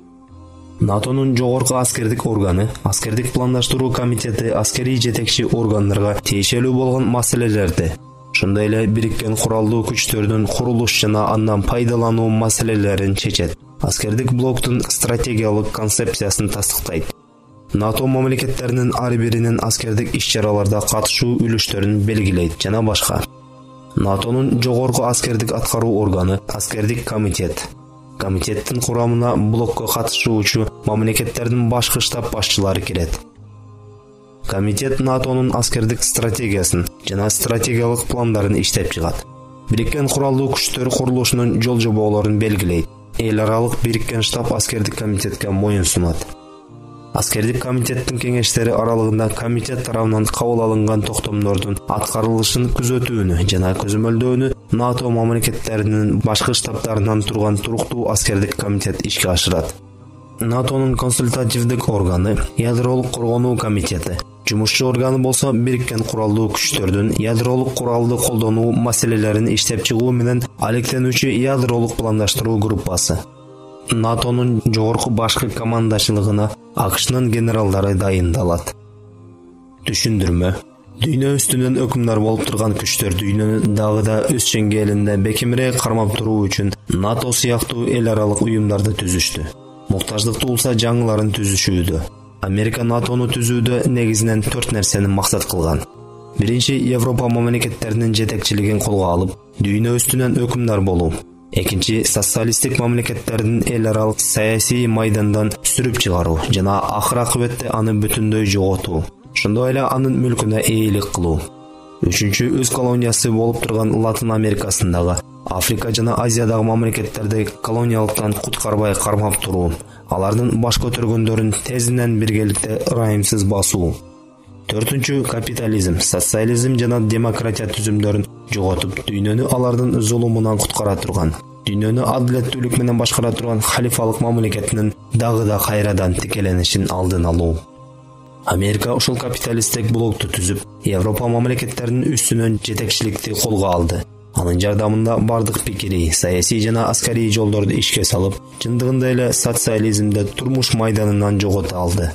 Speaker 2: НАТОнун жогорку аскердик органы, аскердик пландаштыруу комитети аскерий жетекчи органдарга тиешелүү болгон маселелерди, ошондой эле бириккен куралдуу күчтөрдүн курулуш жана андан пайдалануу маселелерин чечет. Аскердик блоктун стратегиялык концепциясын тастыктайт. НАТО мамлекеттеринин ар биринин аскердик иш-чараларда катышуу үлүштөрүн белгилейт жана башка. НАТОнун жогорку аскердик аткаруу органы, аскердик комитет. Комитеттин курамына блокко катышуучу мамлекеттердин башкы штаб башчылары кирет. Комитет НАТОнун аскердик стратегиясын жана стратегиялык пландарын иштеп чыгат. Бириккен куралдуу күчтөр курулушунун жол-жоболорун белгилейт. Эл аралык бириккен штаб аскердик комитетке моюн сунат. Аскердик комитеттин кеңештери аралыгында комитет тарабынан кабыл алынган токтомдордун аткарылышын күзөтүүнү жана көзөмөлдөөнү НАТО мамлекеттеринин башкы штабтарынан турган туруктуу аскердик комитет ишке ашырат. НАТОнун консультативдик органы, ядролук коргонуу комитети, жумушчу органы болсо бириккен куралдуу күчтөрдүн ядролук куралды колдонуу маселелерин иштеп чыгуу менен алектенүүчү ядролук пландаштыруу группасы. НАТОнун жогорку башкы командачылыгына АКШнын генералдары дайындалат. Түшүндүрмө. Дүйнө үстүнөн өкүмдар болуп турган күчтөр дүйнөнү дагы да өз чеңгээлинде бекемирээк кармап туруу үчүн НАТО сыяктуу эл аралык уюмдарды түзүштү. Муктаждыкты улса жаңыларын түзүшүүдө. Америка НАТОну түзүүдө негизинен 4 нерсени максат кылган. Биринчи, Европа мамлекеттеринин жетекчилигин колго алып, дүйнө үстүнөн өкүмдар болуу. Экинчи, социалисттик мамлекеттердин эл аралык саясий майдандан сүрүп чыгаруу жана акыр акыбетте аны бүтүндөй жоготуу. Ошондой эле анын мүлкүнө ээлик кылуу. Үчүнчү, өз колониясы болуп турган Латын Америкасындагы, Африка жана Азиядагы мамлекеттерди колониялыктан куткарбай кармап туруу. Алардын баш көтөргөндөрүн тезинен биргеликте ырайымсыз басуу. Төртүнчү, капитализм, социализм жана демократия түзүмдөрүн жоготуп, дүйнөнү алардын зулумунан куткара турган. дүйнөнү адилеттүүлүк менен башкара турган халифалык мамлекетинин дагы да кайрадан тикеленишин алдын алуу. Америка ушул капиталисттик блокту түзүп, Европа мамлекеттеринин үстүнөн жетекчиликти колго алды. Анын жардамында бардык пикири, саясий жана аскарий жолдорду ишке салып, чындыгында эле социализмде турмуш майданынан жогото алды.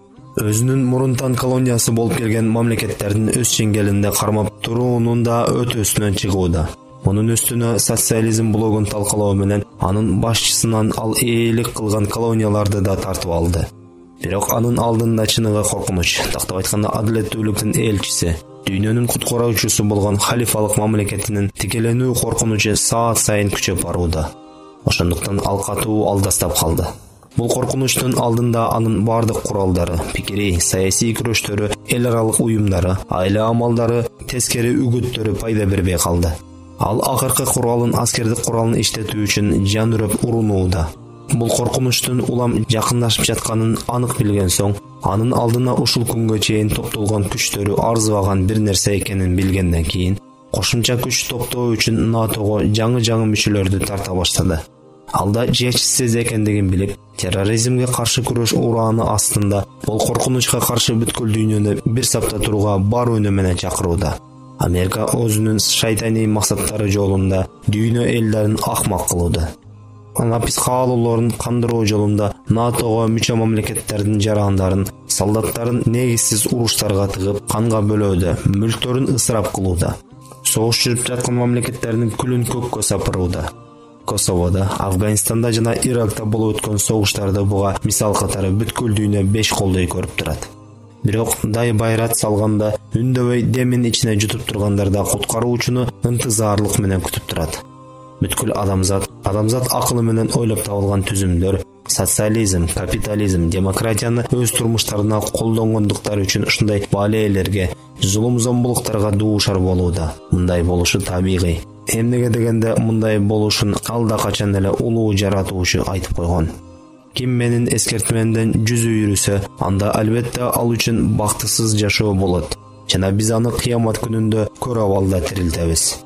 Speaker 2: Өзүнүн мурунтан колониясы болуп келген мамлекеттердин өз чеңгелинде кармап туруунун да өтөсүнөн чыгууда. Мунун үстүнө социализм блогун талкалоо менен анын башчысынан ал ээлик кылган колонияларды да тартып алды. Бирок анын алдында чыныгы коркунуч, тактап айтканда адилеттүүлүктүн элчиси, дүйнөнүн куткаруучусу болгон халифалык мамлекетинин тикеленүү коркунучу саат сайын күчөп барууда. Ошондуктан ал катуу алдастап калды. Бул коркунучтун алдында анын бардык куралдары, пикири, саясий күрөштөрү, эл аралык уюмдары, айла амалдары, тескери үгүттөрү пайда бербей калды. Ал акыркы куралын, аскердик куралын иштетүү үчүн жан үрөп урунууда. Бул коркунучтун улам жакындашып жатканын анык билген соң, анын алдына ушул күнгө чейин топтолгон күчтөрү арзыбаган бир нерсе экенин билгенден кийин, кошумча күч топтоо үчүн НАТОго жаңы мүчөлөрдү тарта баштады. Алда жетишсиз экендигин билип, терроризмге каршы күрөш урааны астында бул коркунучка каршы бүткүл дүйнөнү бир сапта турууга бар өнү менен чакырууда. Америка өзүнүн шайтаний максаттары жолунда дүйнө элдерин акмак кылууда. Анапис каалоолорун кандыруу жолунда НАТОго мүчө мамлекеттердин жарандарын, солдаттарын негизсиз уруштарга тыгып, канга бөлөөдө, мүлктөрүн ысырап кылууда. Согуш жүрүп жаткан мамлекеттердин күлүн көккө сапырууда. Косоводо, Афганистанда жана Иракта болуп өткөн согуштарды буга мисал катары бүткүл дүйнө 5 колдой көрүп турат. Бирок дай байрат салганда үндөбөй демин ичине жутуп тургандарда куткаруучуну ынтызарлык менен күтүп турат. Бүткүл адамзат акылы менен ойлоп табылган түзүмдөр, социализм, капитализм, демократияны өз турмуштарына колдонгондуктары үчүн ушундай балээлерге, зулум-зомбулуктарга дуушар болууда. Мындай болушу табигый. Эмнеге дегенде мындай болушун алда качан эле улуу жаратуучу айтып койгон. Ким менин эскертмемден жүзү юрүсө, анда албетте ал үчүн бактысыз жашоо болот. Жана биз аны кыямат күнүндө көрө абалда тирилтебиз.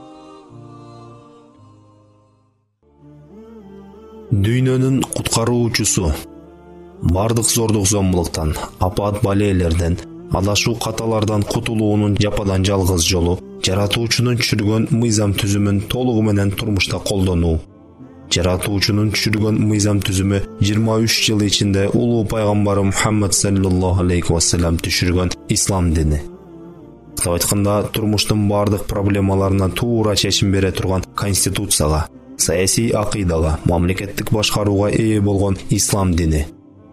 Speaker 2: Дүйнөнүн куткаруучусу. Бардык зордук зомбулуктан, апат балээлерден, адашуу каталардан кутулуунун жападан жалгыз жолу жаратуучунун түшүргөн мыйзам түзүмүн толугу менен турмушта колдонуу. Жаратуучунун түшүргөн мыйзам түзүмү 23 жыл ичинде улуу пайгамбар Мухаммад саллаллаху алейхи вассалам түшүргөн ислам дини. Кытайча айтканда, турмуштун бардык проблемаларына туура чечим бере турган конституцияга, саясий акыйдага, мамлекеттик башкарууга ээ болгон ислам дини.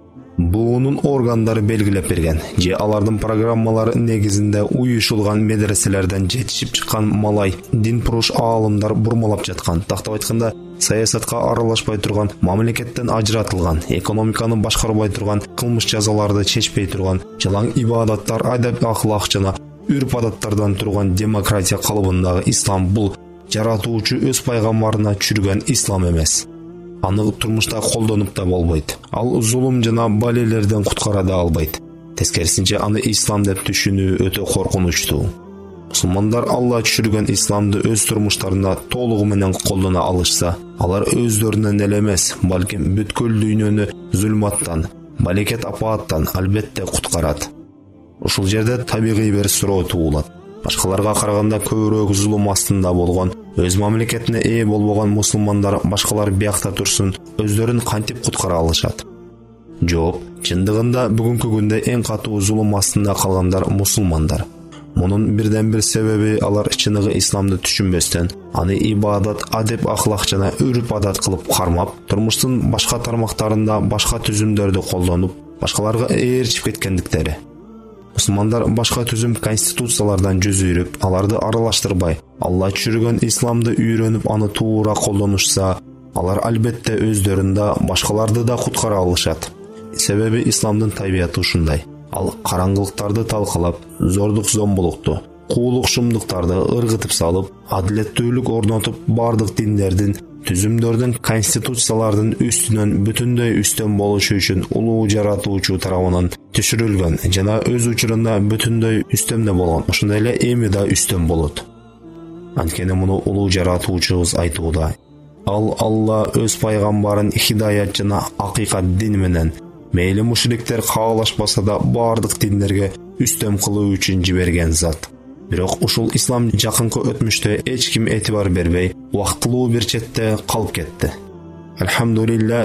Speaker 2: Буунун органдары белгилеп берген, же алардын программалары негизинде уюшулган медреселерден жетишип чыккан малай, динпуруш аалымдар бурмалап жаткан, тактап айтканда, саясатка аралашпай турган, мамлекеттен ажыратылган, экономиканы башкарбай турган, кылмыш жазаларды чечпей турган, жалаң ибадаттар, адап ахлак жана үрп-адаттардан турган демократия калыбындагы ислам бул жаратуучу өз пайгамбарына түшүргөн ислам эмес. Аны турмушта колдонуп да болбойт. Ал зулум жана балелерден куткара да албайт. Тескерисинче аны ислам деп түшүнүү өтө коркунучтуу. Мусулмандар Алла түшүргөн исламды өз турмуштарында толугу менен колдона алышса, алар өздөрүнөн эле эмес, балким бүткүл дүйнөнү зулматтан, балекет апааттан албетте куткарат. Ушул жерде табигый бир суроо туулат. Башкаларга караганда көбүрөөк зулум астында болгон, өз мамлекетине ээ болбогон мусулмандар башкалар биякта турсун, өздөрүн кантип куткара алышат? Жооп, чындыгында бүгүнкү күндө эң катуу зулум астында калгандар мусулмандар. Мунун бирден бир себеби алар чыныгы исламды түшүнбөстөн, аны ибадат, адеп, ахлак жана үрп-адат кылып кармап, турмуштун башка тармактарында башка түзүмдөрдү колдонуп, башкаларга ээрчип кеткендиктери. Мусулмандар башка түзүм конституциялардан жүз үйрүп, аларды аралаштырбай, Алла түшүргөн исламды үйрөнүп, аны туура колдонушса, алар албетте өздөрүндө башкаларды да куткара алышат. Себеби исламдын табияты ушундай. Ал караңгылыктарды талкалап, зордук зомбулукту, куулук шумдуктарды ыргытып салып, адилеттүүлүк орнотуп, бардык диндердин, түзүмдөрдүн, конституциялардын үстүнөн бүтүндөй үстөн болушу үчүн улуу жаратуучу тарабынан түшүрүлгөн жана өз учурунда бүтүндөй үстөмдө болгон, ошондой эле эми да үстөн болот. Анткени муну улуу жаратуучубуз айтууда. Ал Алла өз пайгамбарын хидаят жана акыйкат дин менен мейли мушриктер каалашпаса да бардык диндерге үстөм кылуу үчүн жиберген зат. Бирок ушул ислам жакынкы өтмүштө эч ким этибар бербей, вактылуу бир четте калып кетти. Алхамдулилла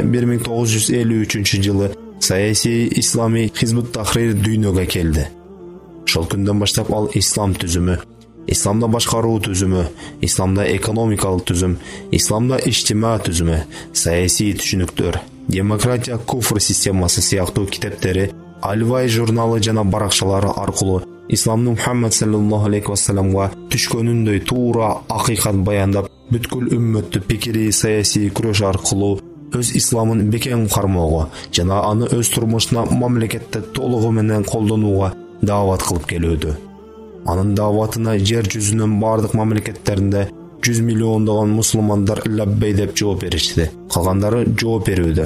Speaker 2: 1953-жылы саясий ислами Хизбут Тахрир дүйнөгө келди. Ошол күндөн баштап ал ислам түзүмү, исламда башкаруу түзүмү, исламда экономикалык түзүм, исламда иштимаа түзүмү, саясий түшүнүктөр, демократия куфр системасы сыяктуу китептери, Алвай журналы жана баракчалары аркылуу исламдын Мухаммад саллаллаху алейхи вассаламга түшкөнүндөй туура акыйкат баяндап, бүткүл үммөттү пикири саясий күрөш аркылуу өз исламын бекем кармоого жана аны өз турмушуна мамлекетте толугу менен колдонууга даават кылып келүүдө. Анын дааватына жер жүзүнүн бардык мамлекеттеринде 100 миллиондогон мусулмандар лаббей деп жооп беришти. Калгандары жооп берүүдө.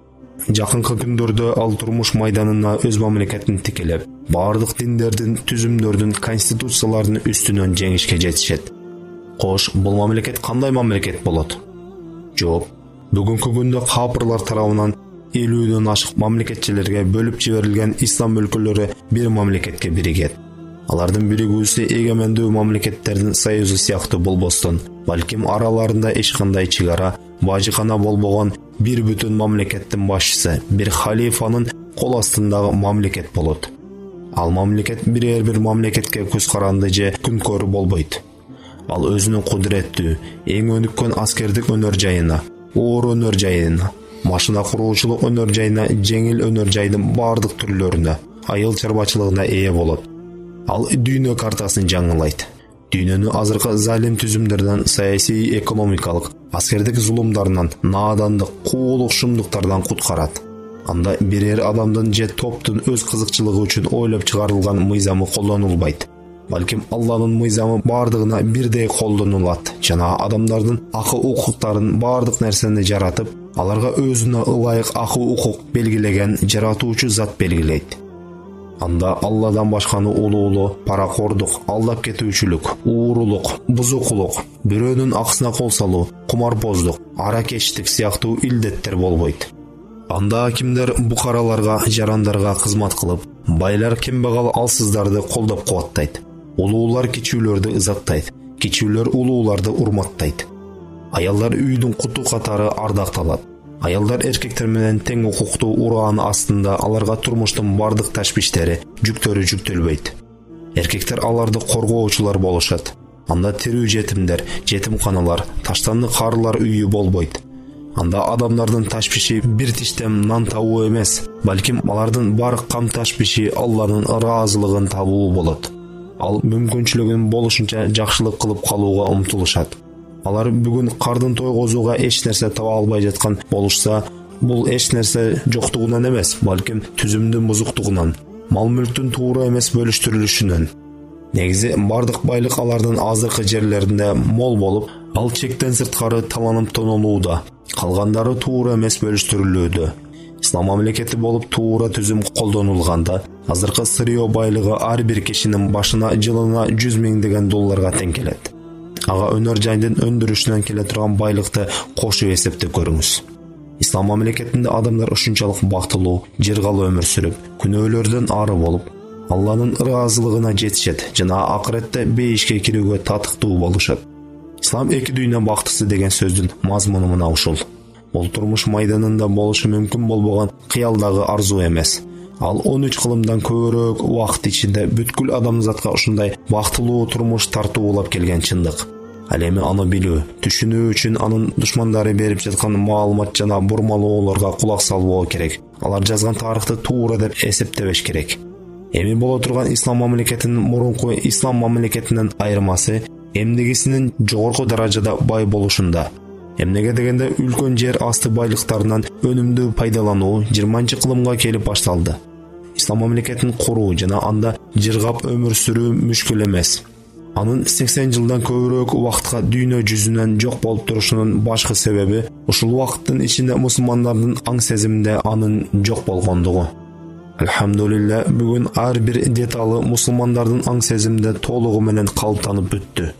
Speaker 2: Жакынкы күндөрдө ал турмуш майданына өз мамлекетин тикелеп, бардык диндердин, түзүмдөрдүн, конституциялардын үстүнөн жеңишке жетишет. Кош, бул мамлекет кандай мамлекет болот? Жооп: бүгүнкү күндө капырлар тарабынан 50дөн ашык мамлекетчилерге бөлүп жиберилген ислам өлкөлөрү бир мамлекетке биригет. Алардын биригүүсү эгемендүү мамлекеттердин союзу сыяктуу болбостон, балким араларында эч кандай чыгара, бажыкана болбогон бир бүтүн мамлекеттин башчысы, бир халифанын кол астындагы мамлекет болот. Ал мамлекет бир мамлекетке көз каранды же күнкөрү болбойт. Ал өзүнүн кудуреттүү, эң өнүккөн аскердик өнөр жайына, оор өнөр жайына, машина куруучулук өнөр жайына, жеңил өнөр жайдын бардык түрлөрүнө, айыл чарбачылыгына ээ болот. Ал дүйнө картасын жаңылайт. Дүйнөнү азыркы залим түзүмдөрдөн, саясий, экономикалык, аскердик зулумдарынан, наадандык, куулук шумдуктардан куткарат. Анда бирер адамдын же топтун өз кызыкчылыгы үчүн ойлоп чыгарылган мыйзамы колдонулбайт. Балким Алланын мыйзамы бардыгына бирдей колдонулат жана адамдардын акы-укуктарын бардык нерсени жаратып, аларга өзүнө ылайык акы-укук белгилеген жаратуучу зат белгилейт. Анда Алладан башканы улуулу, паракордук, алдап кетүүчүлүк, уурулук, бузукулук, бирөөнүн акысына кол салуу, кумарбоздук, аракечтик сыяктуу илдеттер болбойт. Анда акимдер букараларга, жарандарга кызмат кылып, байлар кембагал алсыздарды колдоп кубаттайт. Улуулар кичүүлөрдү ызаттайт, кичүүлөр улууларды урматтайт. Аялдар үйдүн куту катары ардакталат. Аялдар эркектер менен тең укуктуу ураан астында аларга турмуштун бардык ташбиштери, жүктөрү жүктөлбөйт. Эркектер аларды коргоочулар болушат. Анда тирүү жетимдер, жетимканалар, таштанды карылар үйү болбойт. Анда адамдардын ташбиши бир тиштем нан табуу эмес, балким алардын бар кам ташбиши Алланын ыраазылыгын табуу болот. Ал мүмкүнчүлүгүн болушунча жакшылык кылып калууга умтулушат. Алар бүгүн кардын тойгозууга эч нерсе таба албай жаткан болушса, бул эч нерсе жоктугунан эмес, балким түзүмдүн бузуктугунан, мал-мүлктүн туура эмес бөлүштүрүлүшүнөн. Негизи бардык байлык алардын азыркы жерлеринде мол болуп, ал чектен сырткары таланып тонолууда, калгандары туура эмес бөлүштүрүлүүдө. Ислам мамлекети болуп туура түзүм колдонулганда, азыркы сырьё байлыгы ар бир кишинин башына жылына 100 миңдеген долларга тең келет. Ага өнөр жайдын өндүрүшүнөн келе турган байлыкты кошуп эсептеп көрүңүз. Ислам мамлекетинде адамдар ушунчалык бактылуу, жыргал өмүр сүрүп, күнөөлөрдөн ары болуп, Алланын ыраазылыгына жетишет жана акыретте бейишке кирүүгө татыктуу болушат. Ислам эки дүйнө бактысы деген сөздүн мазмуну мына ушул. Бул турмуш майданында болушу мүмкүн болбогон кыялдагы арзуу эмес. Ал 13 кылымдан көбүрөөк убакыт ичинде бүткүл адамзатка ушундай бактылуу турмуш тартуулап келген чындык. Ал эми аны билүү, түшүнүү үчүн анын душмандары берип жаткан маалымат жана бурмалоолорго кулак салбоо керек. Алар жазган тарыхты туура деп эсептебеш керек. Эми боло турган ислам мамлекетинин мурунку ислам мамлекетинен айырмасы эмнегисинин жогорку даражада бай болушунда. Эмнеге дегенде үлкөн жер асты байлыктарынан өнүмдүү пайдалануу 20-кылымга келип башталды. Ислам мамлекетин куруу жана анда жыргап өмүр сүрүү мүшкүл эмес. Анын 80 жылдан көбүрөөк убакытка дүйнө жүзүнөн жок болуп турушунун башкы себеби ушул убакыттын ичинде мусулмандардын аң сезиминде анын жок болгондугу. Алхамдулилла, бүгүн ар бир деталы мусулмандардын аң сезиминде толугу менен калыптанып бүттү.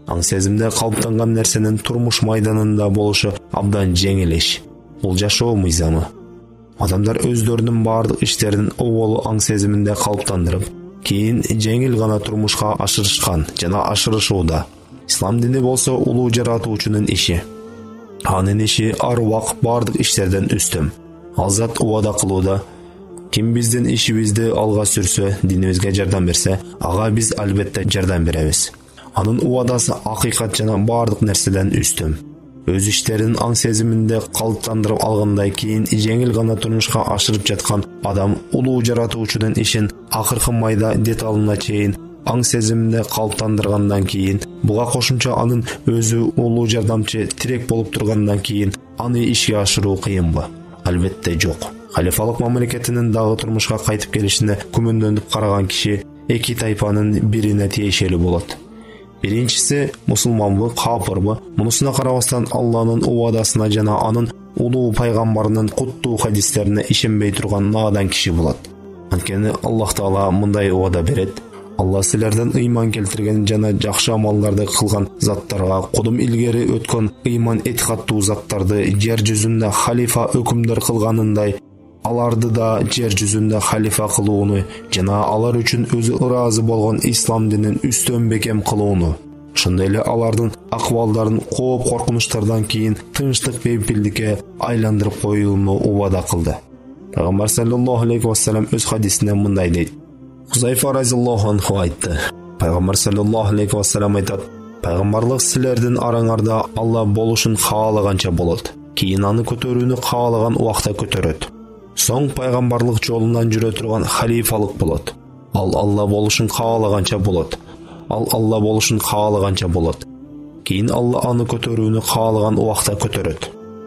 Speaker 2: Аң сезимде калыптанган нерсенин турмуш майданында болушу абдан жеңил иш. Бул жашоо мыйзамы. Адамдар өздөрүнүн бардык иштерин оболу аң сезиминде калыптандырып, кийин жеңил гана турмушка ашырышкан жана ашырышууда. Ислам дини болсо улуу жаратуучунун иши. Анын иши ар убак бардык иштерден үстүм. Ал зат убада кылууда. Ким биздин ишибизди алга сүрсө, динибизге жардам берсе, ага биз албетте жардам беребиз. Анын убадасы акыйкат жана бардык нерседен үстүм. Өз иштерин аң сезиминде калыптандырып алгандай кийин жеңил гана турмушка ашырып жаткан адам улуу жаратуучунун ишин акыркы майда деталына чейин аң сезиминде калыптандыргандан кийин, буга кошумча анын өзү улуу жардамчы тирек болуп тургандан кийин аны ишке ашыруу кыйынбы? Албетте жок. Халифалык мамлекетинин дагы турмушка кайтып келишине күмөндөнүп караган киши эки тайпанын бирине тиешелүү болот. Биринчиси мусулманбы, капырбы? Мунусуна карабастан Алланын убадасына жана анын улуу пайгамбарынын куттуу хадистерине ишенбей турган надан киши болот. Анткени Аллах Таала мындай убада берет: Алла силерден ыйман келтирген жана жакшы амалдарды кылган заттарга кудум илгери өткөн ыйман этикаттуу заттарды жер жүзүндө халифа өкүмдөр кылганындай, аларды да жер жүзүндө халифа кылууну жана алар үчүн өзү ыраазы болгон ислам динин үстөн бекем кылууну, ошондой эле алардын акыбалдарын кооп коркунучтардан кийин тынчтык бейпилдикке айландырып коюуну убада кылды. Пайгамбар саллаллаху алейхи вассалам өз хадисинде мындай дейт: Хузайфа разияллаху анху айтты. Пайгамбар саллаллаху алейхи вассалам айтат: Пайгамбарлык силердин араңарда Алла болушун каалаганча болот. Кийин аны көтөрүүнү каалаган убакта көтөрөт. Соң пайгамбарлык жолунан жүрө турган халифалык болот. Ал Алла болушун каалаганча болот. Ал Алла болушун каалаганча болот. Кийин Алла аны көтөрүүнү каалаган убакта көтөрөт.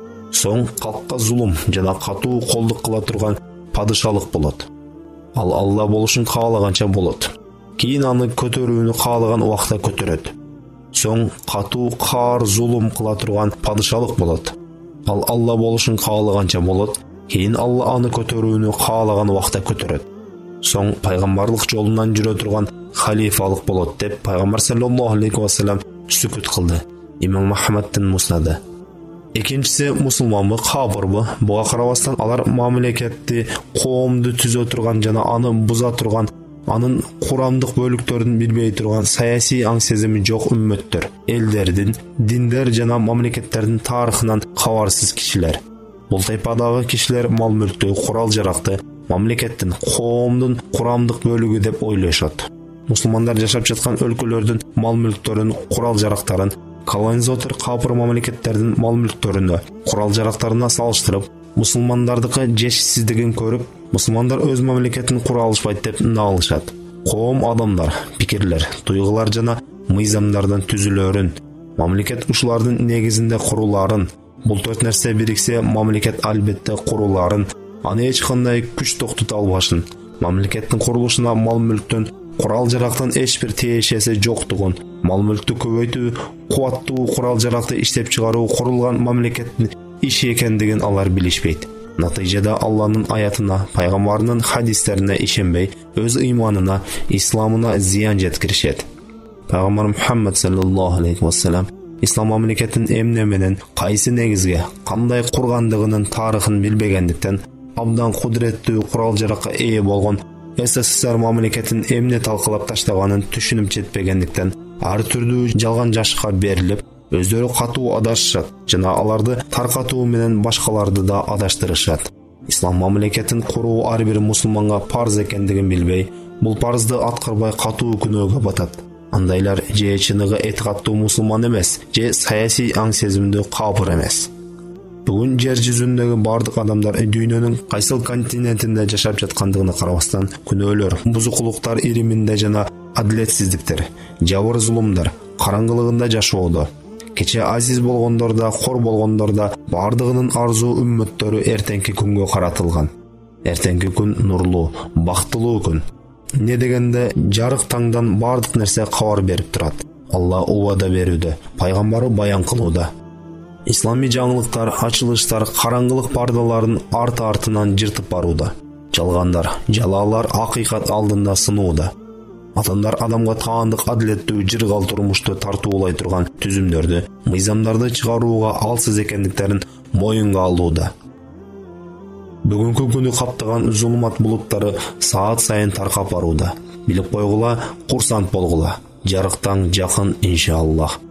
Speaker 2: Соң калкка зулум жана катуу колдук кыла турган падышалык болот. Ал Алла болушун каалаганча болот. Кийин аны көтөрүүнү каалаган убакта көтөрөт. Соң катуу каар зулум кыла турган падышалык болот. Ал Алла болушун каалаганча болот. Кийин Алла аны көтөрүүнү каалаган убакта көтөрөт. Соң пайгамбарлык жолунан жүрө турган халифалык болот деп пайгамбар саллаллаху алейхи вассалам сүкүт кылды. Имам Мухаммадтын муснады. Экинчиси мусулманбы, капырбы? Буга карабастан алар мамлекетти, коомду түзө турган жана аны буза турган, анын курамдык бөлүктөрүн билбей турган саясий аң сезими жок үммөттөр, элдердин, диндер жана мамлекеттердин тарыхынан кабарсыз кишилер. Бул тайпадагы кишилер мал-мүлктү, курал-жаракты мамлекеттин, коомдун курамдык бөлүгү деп ойлошот. Мусулмандар жашап жаткан өлкөлөрдүн мал-мүлктөрүн, курал-жарактарын колонизатор капыр мамлекеттердин мал-мүлктөрүнө, курал-жарактарына салыштырып, мусулмандардыкы жешсиздигин көрүп, мусулмандар өз мамлекетин кура алышпайт деп наалышат. Коом адамдар, пикирлер, туйгулар жана мыйзамдардан түзүлөрүн, мамлекет ушулардын негизинде куруларын, бул төрт нерсе бириксе мамлекет албетте куруларын, аны эч кандай күч токтото албашын. Мамлекеттин курулушуна мал-мүлктөн, курал-жарактын эч бир тиешеси жоктугун, мал-мүлктү көбөйтүү, кубаттуу курал-жаракты иштеп чыгаруу курулган мамлекеттин иши экендигин алар билишпейт. Натыйжада Алланын аятына, пайгамбарынын хадистерине ишенбей, өз ыйманына, исламына зыян жеткиришет. Пайгамбар Мухаммад саллаллаху алейхи вассалам ислам мамлекетин эмне менен, кайсы негизге, кандай кургандыгынын тарыхын билбегендиктен, абдан кудуреттүү курал-жаракка ээ болгон СССР мамлекетин эмне талкалап таштаганын түшүнүп жетпегендиктен, ар түрдүү жалган жашыкка берилип, өздөрү катуу адашышат жана аларды таркатуу менен башкаларды да адаштырышат. Ислам мамлекетин куруу ар бир мусулманга парз экендигин билбей, бул парзды аткарбай катуу күнөөгө батат. Андайлар же чыныгы этикаттуу мусулман эмес, же саясий аң сезимдүү капыр эмес. Бүгүн жер жүзүндөгү бардык адамдар дүйнөнүн кайсыл континентинде жашап жаткандыгына карабастан күнөөлөр, бузукулуктар ириминде жана адилетсиздиктер, жабыр зулумдар караңгылыгында жашоодо. Кече азиз болгондор да, хор болгондор да бардыгынын арзуу үммөттөрү эртеңки күнгө каратылган. Эртеңки күн нурлуу, бактылуу күн. Не дегенде жарык таңдан бардык нерсе кабар берип турат. Алла убада берүүдө, пайгамбары баян кылууда. Ислами жаңылыктар, ачылыштар караңгылык пардаларын арты-артынан жыртып барууда. Жалгандар, жалаалар акыйкат алдында сынууда. Адамдар адамга таандык адилеттүү жыргал турмушту тартуулай турган түзүмдөрдү, мыйзамдарды чыгарууга алсыз экендиктерин моюнга алууда. Бүгүнкү күнү каптаган зулмат булуттары саат сайын таркап барууда. Билип койгула, курсант болгула. Жарык таң жакын иншаллах.